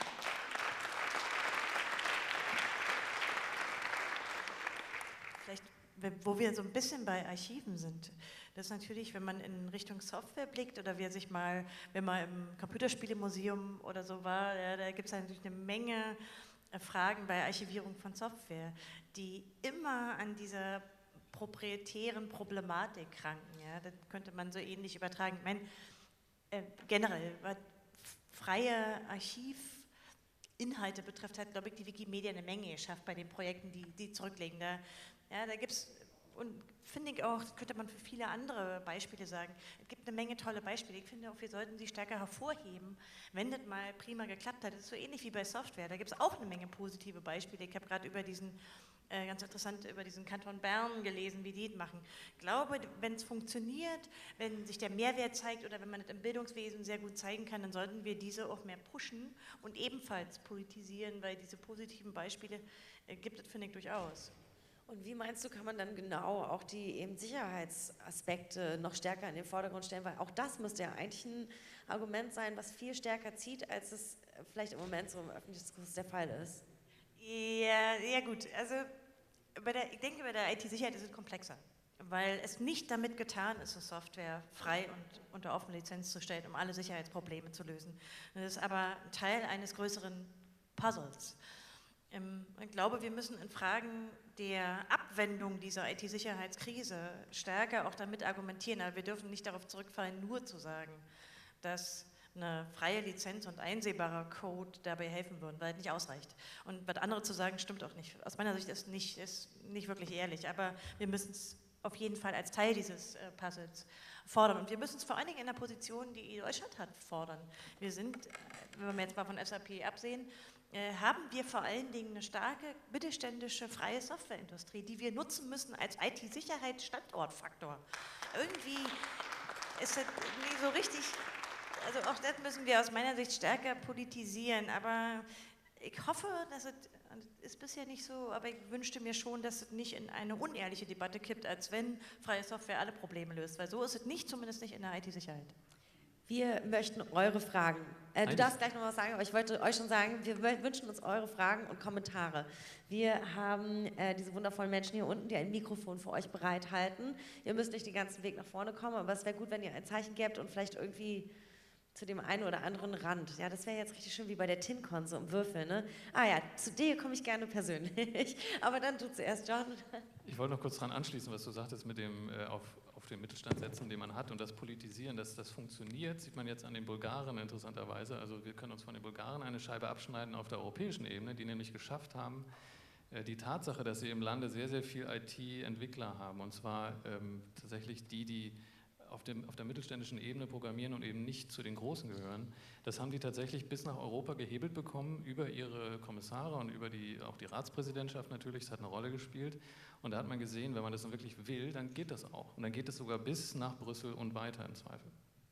Vielleicht, wo wir so ein bisschen bei Archiven sind, das ist natürlich, wenn man in Richtung Software blickt oder wenn man im Computerspielemuseum oder so war, ja, da gibt es natürlich eine Menge Fragen bei Archivierung von Software, die immer an dieser proprietären Problematik kranken. Ja? Das könnte man so ähnlich übertragen. Ich meine, generell, was freie Archivinhalte betrifft, hat, glaube ich, die Wikimedia eine Menge geschafft bei den Projekten, die zurücklegen. Da gibt es, und finde ich auch, das könnte man für viele andere Beispiele sagen, es gibt eine Menge tolle Beispiele. Ich finde auch, wir sollten sie stärker hervorheben, wenn das mal prima geklappt hat. Das ist so ähnlich wie bei Software, da gibt es auch eine Menge positive Beispiele. Ich habe gerade ganz interessant über diesen Kanton Bern gelesen, wie die das machen. Ich glaube, wenn es funktioniert, wenn sich der Mehrwert zeigt oder wenn man es im Bildungswesen sehr gut zeigen kann, dann sollten wir diese auch mehr pushen und ebenfalls politisieren, weil diese positiven Beispiele gibt es, finde ich, durchaus. Und wie meinst du, kann man dann genau auch die eben Sicherheitsaspekte noch stärker in den Vordergrund stellen? Weil auch das müsste ja eigentlich ein Argument sein, was viel stärker zieht, als es vielleicht im Moment so im öffentlichen Diskurs der Fall ist. Ja gut. Also ich denke, bei der IT-Sicherheit ist es komplexer, weil es nicht damit getan ist, eine Software frei und unter offene Lizenz zu stellen, um alle Sicherheitsprobleme zu lösen. Das ist aber ein Teil eines größeren Puzzles. Ich glaube, wir müssen in Fragen der Abwendung dieser IT-Sicherheitskrise stärker auch damit argumentieren, aber wir dürfen nicht darauf zurückfallen, nur zu sagen, dass eine freie Lizenz und einsehbarer Code dabei helfen würden, weil es nicht ausreicht. Und was andere zu sagen, stimmt auch nicht. Aus meiner Sicht ist nicht wirklich ehrlich, aber wir müssen es auf jeden Fall als Teil dieses Puzzles fordern. Und wir müssen es vor allen Dingen in der Position, die Deutschland hat, fordern. Wir sind, wenn wir jetzt mal von SAP absehen, haben wir vor allen Dingen eine starke mittelständische freie Softwareindustrie, die wir nutzen müssen als IT-Sicherheitsstandortfaktor. Irgendwie ist das nie so richtig, also auch das müssen wir aus meiner Sicht stärker politisieren, aber ich hoffe, dass es ist bisher nicht so, aber ich wünschte mir schon, dass es nicht in eine unehrliche Debatte kippt, als wenn freie Software alle Probleme löst, weil so ist es nicht, zumindest nicht in der IT-Sicherheit. Wir möchten eure Fragen. Du darfst gleich noch was sagen, aber ich wollte euch schon sagen, wir wünschen uns eure Fragen und Kommentare. Wir haben diese wundervollen Menschen hier unten, die ein Mikrofon für euch bereithalten. Ihr müsst nicht den ganzen Weg nach vorne kommen, aber es wäre gut, wenn ihr ein Zeichen gebt und vielleicht irgendwie zu dem einen oder anderen Rand. Ja, das wäre jetzt richtig schön wie bei der TinCon, so im Würfel, ne? Ah ja, zu dir komme ich gerne persönlich. Aber dann du zuerst, John. Ich wollte noch kurz daran anschließen, was du sagtest mit dem auf den Mittelstand setzen, den man hat und das Politisieren, dass das funktioniert, sieht man jetzt an den Bulgaren interessanterweise. Also wir können uns von den Bulgaren eine Scheibe abschneiden auf der europäischen Ebene, die nämlich geschafft haben, die Tatsache, dass sie im Lande sehr, sehr viel IT-Entwickler haben, und zwar tatsächlich die auf der mittelständischen Ebene programmieren und eben nicht zu den Großen gehören. Das haben die tatsächlich bis nach Europa gehebelt bekommen, über ihre Kommissare und über auch die Ratspräsidentschaft natürlich, das hat eine Rolle gespielt. Und da hat man gesehen, wenn man das dann wirklich will, dann geht das auch. Und dann geht es sogar bis nach Brüssel und weiter im Zweifel.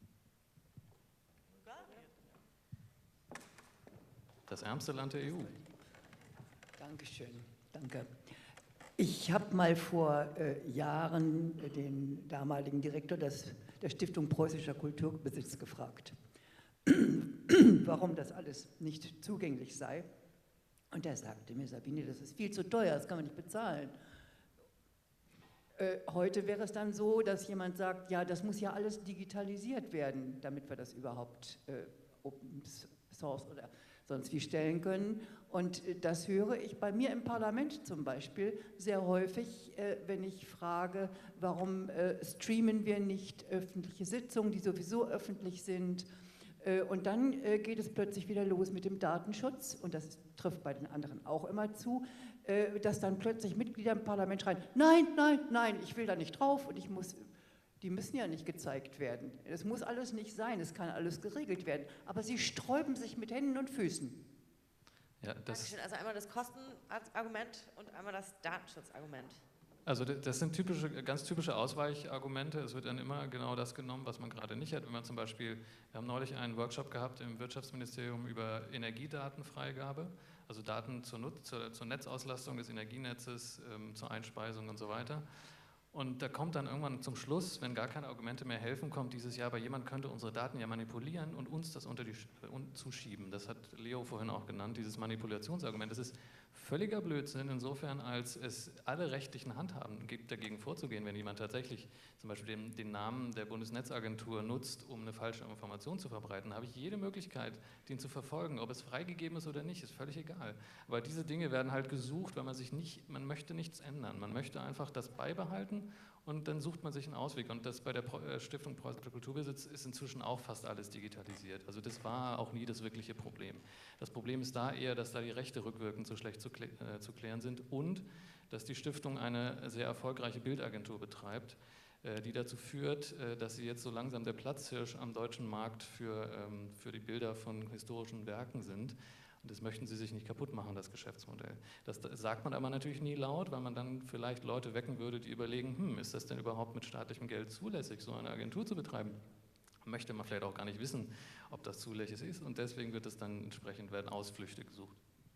Das ärmste Land der EU. Dankeschön, danke. Ich habe mal vor Jahren den damaligen Direktor der Stiftung Preußischer Kulturbesitz gefragt, warum das alles nicht zugänglich sei. Und er sagte mir, Sabine, das ist viel zu teuer, das kann man nicht bezahlen. Heute wäre es dann so, dass jemand sagt, ja, das muss ja alles digitalisiert werden, damit wir das überhaupt Open Source oder sonst wie stellen können. Und das höre ich bei mir im Parlament zum Beispiel sehr häufig, wenn ich frage, warum streamen wir nicht öffentliche Sitzungen, die sowieso öffentlich sind. Und dann geht es plötzlich wieder los mit dem Datenschutz, und das trifft bei den anderen auch immer zu, dass dann plötzlich Mitglieder im Parlament schreien, nein, nein, nein, ich will da nicht drauf und die müssen ja nicht gezeigt werden. Es muss alles nicht sein, es kann alles geregelt werden. Aber sie sträuben sich mit Händen und Füßen. Ja, Dankeschön. Also einmal das Kostenargument und einmal das Datenschutzargument. Also das sind ganz typische Ausweichargumente. Es wird dann immer genau das genommen, was man gerade nicht hat. Wenn man zum Beispiel, wir haben neulich einen Workshop gehabt im Wirtschaftsministerium über Energiedatenfreigabe, also Daten zur Netzauslastung des Energienetzes, zur Einspeisung und so weiter. Und da kommt dann irgendwann zum Schluss, wenn gar keine Argumente mehr helfen, kommt dieses Jahr, aber jemand könnte unsere Daten ja manipulieren und uns das zuschieben. Das hat Leo vorhin auch genannt, dieses Manipulationsargument. Das ist völliger Blödsinn insofern, als es alle rechtlichen Handhaben gibt, dagegen vorzugehen, wenn jemand tatsächlich zum Beispiel den Namen der Bundesnetzagentur nutzt, um eine falsche Information zu verbreiten, habe ich jede Möglichkeit, den zu verfolgen. Ob es freigegeben ist oder nicht, ist völlig egal. Aber diese Dinge werden halt gesucht, weil man möchte nichts ändern. Man möchte einfach das beibehalten und dann sucht man sich einen Ausweg. Und das bei der Stiftung Preußischer Kulturbesitz ist inzwischen auch fast alles digitalisiert. Also das war auch nie das wirkliche Problem. Das Problem ist da eher, dass da die Rechte rückwirkend so schlecht zu klären sind und dass die Stiftung eine sehr erfolgreiche Bildagentur betreibt, die dazu führt, dass sie jetzt so langsam der Platzhirsch am deutschen Markt für die Bilder von historischen Werken sind. Und das möchten sie sich nicht kaputt machen, das Geschäftsmodell. Das sagt man aber natürlich nie laut, weil man dann vielleicht Leute wecken würde, die überlegen, ist das denn überhaupt mit staatlichem Geld zulässig, so eine Agentur zu betreiben? Möchte man vielleicht auch gar nicht wissen, ob das zulässig ist, und deswegen wird es dann werden Ausflüchte gesucht.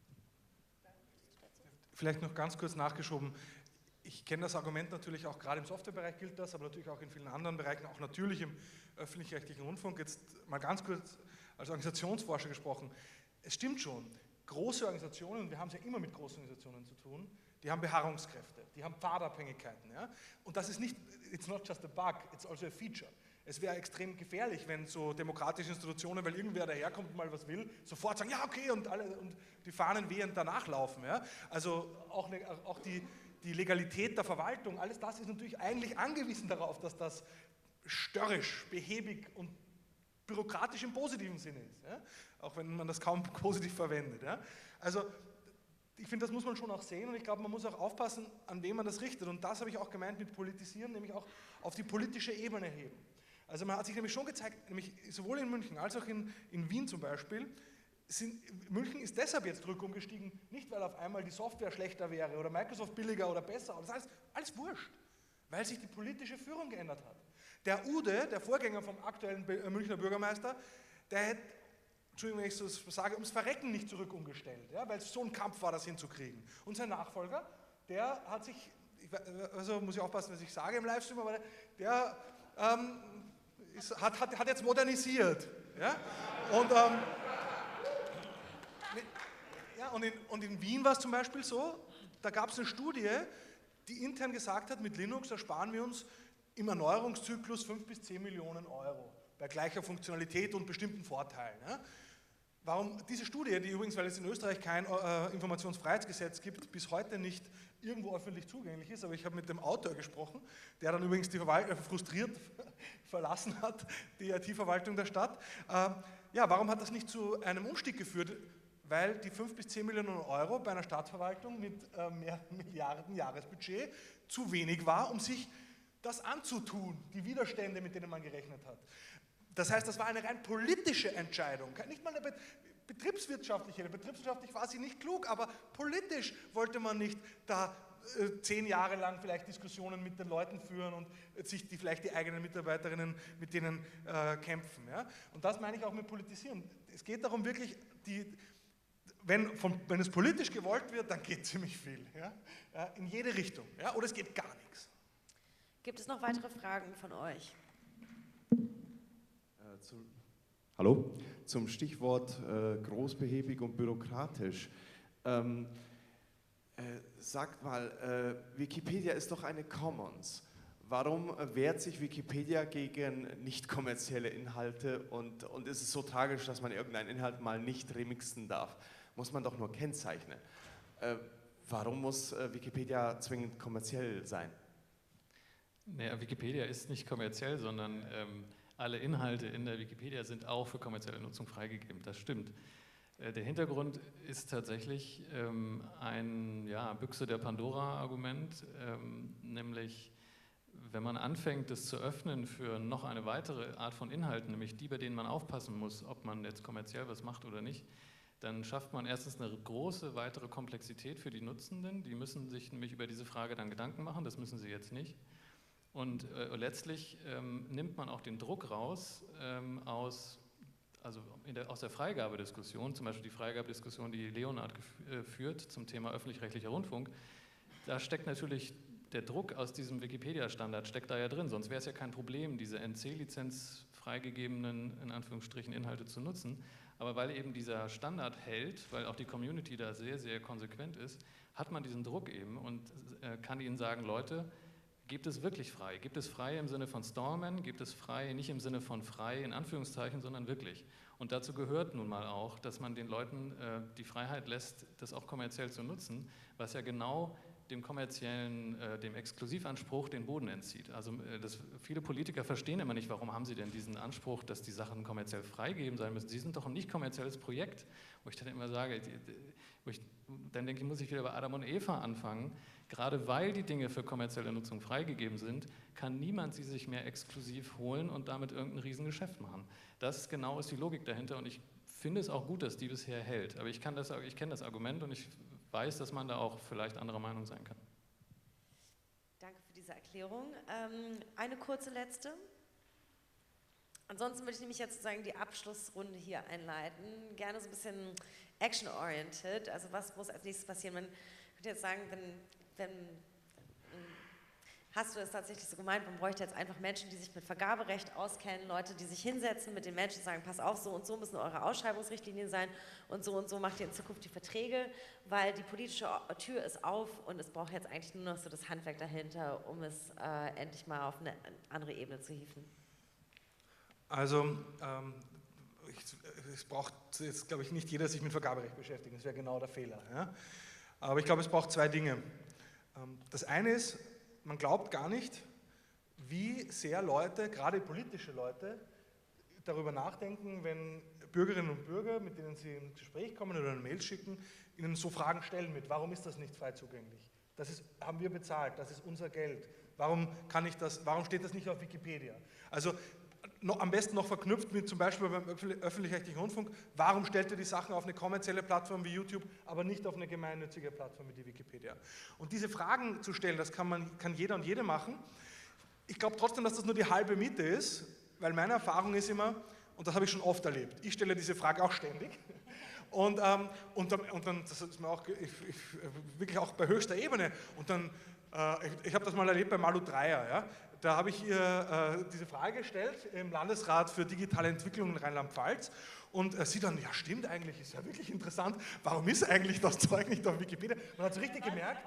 Vielleicht noch ganz kurz nachgeschoben. Ich kenne das Argument natürlich auch, gerade im Softwarebereich gilt das, aber natürlich auch in vielen anderen Bereichen, auch natürlich im öffentlich-rechtlichen Rundfunk. Jetzt mal ganz kurz als Organisationsforscher gesprochen. Es stimmt schon, große Organisationen, wir haben es ja immer mit großen Organisationen zu tun, die haben Beharrungskräfte, die haben Pfadabhängigkeiten. Ja? Und das ist nicht, it's not just a bug, it's also a feature. Es wäre extrem gefährlich, wenn so demokratische Institutionen, weil irgendwer daherkommt und mal was will, sofort sagen, ja okay, und die Fahnen wehend danach laufen. Ja? Also auch die Legalität der Verwaltung, alles das ist natürlich eigentlich angewiesen darauf, dass das störrisch, behäbig und bürokratisch im positiven Sinne ist, ja? Auch wenn man das kaum positiv verwendet. Ja? Also ich finde, das muss man schon auch sehen, und ich glaube, man muss auch aufpassen, an wen man das richtet, und das habe ich auch gemeint mit politisieren, nämlich auch auf die politische Ebene heben. Also man hat sich nämlich schon gezeigt, nämlich sowohl in München als auch in Wien zum Beispiel, München ist deshalb jetzt rückumgestiegen, nicht weil auf einmal die Software schlechter wäre oder Microsoft billiger oder besser, das ist alles wurscht, weil sich die politische Führung geändert hat. Der Ude, der Vorgänger vom aktuellen Münchner Bürgermeister, der hätte, Entschuldigung, wenn ich so sage, ums Verrecken nicht zurück umgestellt, ja, weil es so ein Kampf war, das hinzukriegen. Und sein Nachfolger, der hat sich, also muss ich aufpassen, was ich sage im Livestream, aber der hat jetzt modernisiert. Ja? Und in Wien war es zum Beispiel so, da gab es eine Studie, die intern gesagt hat, mit Linux ersparen wir uns im Erneuerungszyklus 5 bis 10 Millionen Euro bei gleicher Funktionalität und bestimmten Vorteilen. Ja? Warum diese Studie, die übrigens, weil es in Österreich kein Informationsfreiheitsgesetz gibt, bis heute nicht irgendwo öffentlich zugänglich ist, aber ich habe mit dem Autor gesprochen, der dann übrigens die frustriert verlassen hat, die IT-Verwaltung der Stadt. Ja, warum hat das nicht zu einem Umstieg geführt? Weil die 5 bis 10 Millionen Euro bei einer Stadtverwaltung mit mehr Milliarden Jahresbudget zu wenig war, um sich das anzutun, die Widerstände, mit denen man gerechnet hat. Das heißt, das war eine rein politische Entscheidung, nicht mal eine betriebswirtschaftliche. Betriebswirtschaftlich war sie nicht klug, aber politisch wollte man nicht da 10 Jahre lang vielleicht Diskussionen mit den Leuten führen und sich vielleicht die eigenen Mitarbeiterinnen mit denen kämpfen. Ja? Und das meine ich auch mit Politisieren. Es geht darum wirklich, wenn es politisch gewollt wird, dann geht ziemlich viel. Ja? In jede Richtung. Ja? Oder es geht gar nichts. Gibt es noch weitere Fragen von euch? Hallo? Zum Stichwort großbehäbig und bürokratisch. Sagt mal, Wikipedia ist doch eine Commons. Warum wehrt sich Wikipedia gegen nicht kommerzielle Inhalte und ist es so tragisch, dass man irgendeinen Inhalt mal nicht remixen darf? Muss man doch nur kennzeichnen. Warum muss Wikipedia zwingend kommerziell sein? Naja, Wikipedia ist nicht kommerziell, sondern alle Inhalte in der Wikipedia sind auch für kommerzielle Nutzung freigegeben. Das stimmt. Der Hintergrund ist tatsächlich ein Büchse der Pandora-Argument, nämlich wenn man anfängt, das zu öffnen für noch eine weitere Art von Inhalten, nämlich die, bei denen man aufpassen muss, ob man jetzt kommerziell was macht oder nicht, dann schafft man erstens eine große weitere Komplexität für die Nutzenden. Die müssen sich nämlich über diese Frage dann Gedanken machen, das müssen sie jetzt nicht. Und letztlich nimmt man auch den Druck raus aus der Freigabediskussion, zum Beispiel die Freigabediskussion, die Leonhard führt zum Thema öffentlich-rechtlicher Rundfunk. Da steckt natürlich der Druck aus diesem Wikipedia-Standard steckt da ja drin, sonst wäre es ja kein Problem, diese NC-Lizenz freigegebenen, in Anführungsstrichen, Inhalte zu nutzen. Aber weil eben dieser Standard hält, weil auch die Community da sehr, sehr konsequent ist, hat man diesen Druck eben und kann ihnen sagen, Leute, gibt es wirklich frei? Gibt es frei im Sinne von Stallman? Gibt es frei nicht im Sinne von frei in Anführungszeichen, sondern wirklich? Und dazu gehört nun mal auch, dass man den Leuten die Freiheit lässt, das auch kommerziell zu nutzen, was ja genau dem kommerziellen, dem Exklusivanspruch den Boden entzieht. Also viele Politiker verstehen immer nicht, warum haben sie denn diesen Anspruch, dass die Sachen kommerziell freigegeben sein müssen. Sie sind doch ein nicht kommerzielles Projekt, wo ich dann immer sage, dann denke ich, muss ich wieder bei Adam und Eva anfangen. Gerade weil die Dinge für kommerzielle Nutzung freigegeben sind, kann niemand sie sich mehr exklusiv holen und damit irgendein Riesengeschäft machen. Das genau ist die Logik dahinter und ich finde es auch gut, dass die bisher hält. Aber ich kenne das Argument und ich weiß, dass man da auch vielleicht anderer Meinung sein kann. Danke für diese Erklärung. Eine kurze letzte. Ansonsten würde ich nämlich jetzt sozusagen die Abschlussrunde hier einleiten. Gerne so ein bisschen action-oriented. Also was muss als nächstes passieren? Man könnte jetzt sagen, hast du es tatsächlich so gemeint, man bräuchte jetzt einfach Menschen, die sich mit Vergaberecht auskennen, Leute, die sich hinsetzen mit den Menschen und sagen, pass auf, so und so müssen eure Ausschreibungsrichtlinien sein und so macht ihr in Zukunft die Verträge, weil die politische Tür ist auf und es braucht jetzt eigentlich nur noch so das Handwerk dahinter, um es endlich mal auf eine andere Ebene zu hieven. Also, es braucht jetzt, glaube ich, nicht jeder sich mit Vergaberecht beschäftigen, das wäre genau der Fehler. Ja? Aber ich glaube, es braucht zwei Dinge. Das eine ist, man glaubt gar nicht, wie sehr Leute, gerade politische Leute, darüber nachdenken, wenn Bürgerinnen und Bürger, mit denen sie ins Gespräch kommen oder eine Mail schicken, ihnen so Fragen stellen mit, warum ist das nicht frei zugänglich? Haben wir bezahlt, das ist unser Geld. Warum steht das nicht auf Wikipedia? Also am besten noch verknüpft mit zum Beispiel beim öffentlich-rechtlichen Rundfunk, warum stellt ihr die Sachen auf eine kommerzielle Plattform wie YouTube, aber nicht auf eine gemeinnützige Plattform wie die Wikipedia? Und diese Fragen zu stellen, das kann jeder und jede machen. Ich glaube trotzdem, dass das nur die halbe Miete ist, weil meine Erfahrung ist immer, und das habe ich schon oft erlebt, ich stelle diese Frage auch ständig, dann, das ist mir auch, wirklich auch bei höchster Ebene. Und dann, ich habe das mal erlebt bei Malu Dreyer, ja? Da habe ich ihr diese Frage gestellt im Landesrat für digitale Entwicklung in Rheinland-Pfalz. Und sie dann, ja stimmt eigentlich, ist ja wirklich interessant, warum ist eigentlich das Zeug nicht auf Wikipedia? Man hat so richtig gemerkt,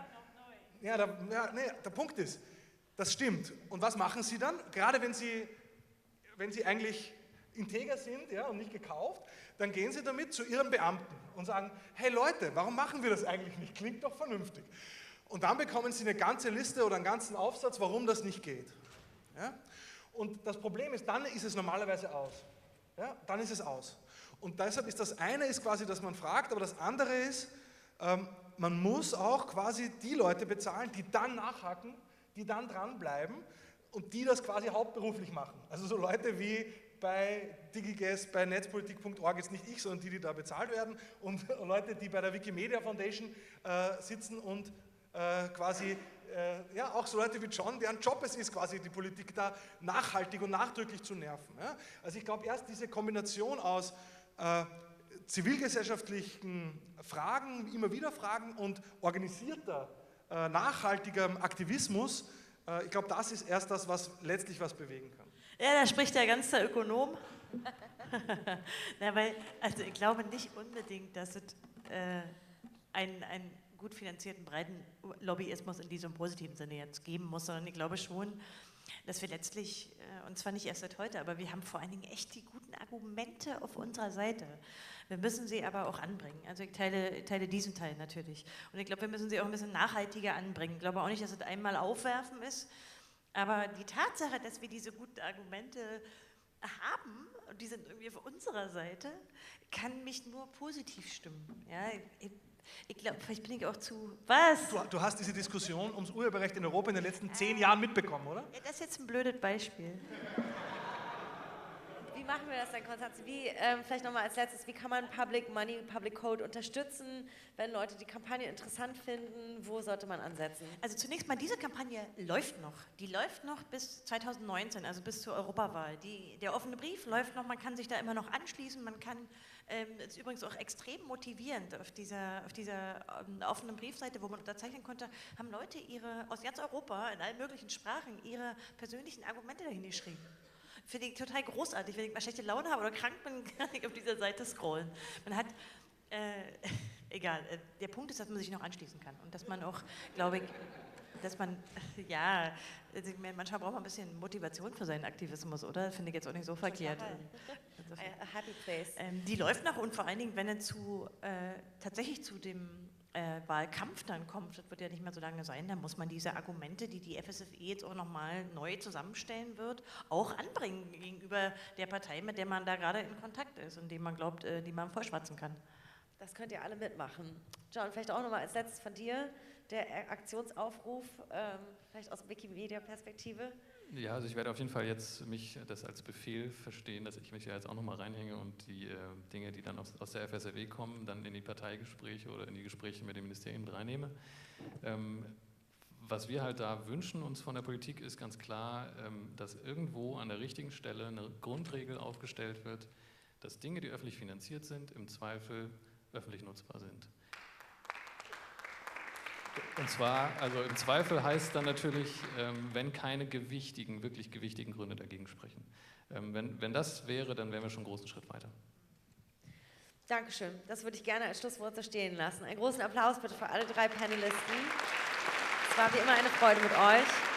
der Punkt ist, das stimmt. Und was machen Sie dann? Gerade wenn Sie eigentlich integer sind, ja, und nicht gekauft, dann gehen Sie damit zu Ihren Beamten und sagen, hey Leute, warum machen wir das eigentlich nicht? Klingt doch vernünftig. Und dann bekommen Sie eine ganze Liste oder einen ganzen Aufsatz, warum das nicht geht. Ja? Und das Problem ist, dann ist es normalerweise aus. Ja? Dann ist es aus. Und deshalb ist das eine ist quasi, dass man fragt, aber das andere ist, man muss auch quasi die Leute bezahlen, die dann nachhaken, die dann dranbleiben und die das quasi hauptberuflich machen. Also so Leute wie bei DigiGuess, bei netzpolitik.org, jetzt nicht ich, sondern die da bezahlt werden, und Leute, die bei der Wikimedia Foundation sitzen und quasi, ja, auch so Leute wie John, deren Job es ist, quasi die Politik da nachhaltig und nachdrücklich zu nerven. Ja? Also ich glaube, erst diese Kombination aus zivilgesellschaftlichen Fragen, immer wieder Fragen und organisierter, nachhaltiger Aktivismus, ich glaube, das ist erst das, was letztlich was bewegen kann. Ja, da spricht der ganze Ökonom. Weil, also ich glaube nicht unbedingt, dass es einen gut finanzierten, breiten Lobbyismus in diesem positiven Sinne jetzt geben muss, sondern ich glaube schon, dass wir letztlich, und zwar nicht erst seit heute, aber wir haben vor allen Dingen echt die guten Argumente auf unserer Seite. Wir müssen sie aber auch anbringen. Also ich teile diesen Teil natürlich. Und ich glaube, wir müssen sie auch ein bisschen nachhaltiger anbringen. Ich glaube auch nicht, dass es einmal aufwerfen ist, aber die Tatsache, dass wir diese guten Argumente haben, und die sind irgendwie auf unserer Seite, kann mich nur positiv stimmen. Ja, ich glaube, vielleicht bin ich auch zu... Was? Du hast diese Diskussion ums Urheberrecht in Europa in den letzten 10 Jahren mitbekommen, oder? Ja, das ist jetzt ein blödes Beispiel. Wie machen wir das dann, Konstanze? Vielleicht nochmal als letztes, wie kann man Public Money, Public Code unterstützen, wenn Leute die Kampagne interessant finden? Wo sollte man ansetzen? Also zunächst mal, diese Kampagne läuft noch. Die läuft noch bis 2019, also bis zur Europawahl. Der offene Brief läuft noch, man kann sich da immer noch anschließen, man kann, ist übrigens auch extrem motivierend auf dieser offenen Briefseite, wo man unterzeichnen konnte, haben Leute aus ganz Europa in allen möglichen Sprachen ihre persönlichen Argumente dahin geschrieben. Finde ich total großartig. Wenn ich mal schlechte Laune habe oder krank bin, kann ich auf dieser Seite scrollen. Man hat, egal, der Punkt ist, dass man sich noch anschließen kann und dass man auch, glaube ich, dass man, ja, manchmal braucht man ein bisschen Motivation für seinen Aktivismus, oder? Finde ich jetzt auch nicht so verkehrt. A happy place. Die läuft noch, und vor allen Dingen, wenn es tatsächlich zu dem Wahlkampf dann kommt, das wird ja nicht mehr so lange sein, dann muss man diese Argumente, die die FSFE jetzt auch nochmal neu zusammenstellen wird, auch anbringen gegenüber der Partei, mit der man da gerade in Kontakt ist und dem man glaubt, die man vorschwatzen kann. Das könnt ihr alle mitmachen. John, vielleicht auch nochmal als letztes von dir, der Aktionsaufruf, vielleicht aus Wikimedia-Perspektive. Ja, also ich werde auf jeden Fall jetzt das als Befehl verstehen, dass ich mich ja jetzt auch nochmal reinhänge und die Dinge, die dann aus der FSRW kommen, dann in die Parteigespräche oder in die Gespräche mit den Ministerien mit reinnehme. Was wir halt da wünschen uns von der Politik ist ganz klar, dass irgendwo an der richtigen Stelle eine Grundregel aufgestellt wird, dass Dinge, die öffentlich finanziert sind, im Zweifel öffentlich nutzbar sind. Und zwar, also im Zweifel heißt dann natürlich, wenn keine wirklich gewichtigen Gründe dagegen sprechen. Wenn das wäre, dann wären wir schon einen großen Schritt weiter. Dankeschön. Das würde ich gerne als Schlusswort so stehen lassen. Einen großen Applaus bitte für alle 3 Panelisten. Es war wie immer eine Freude mit euch.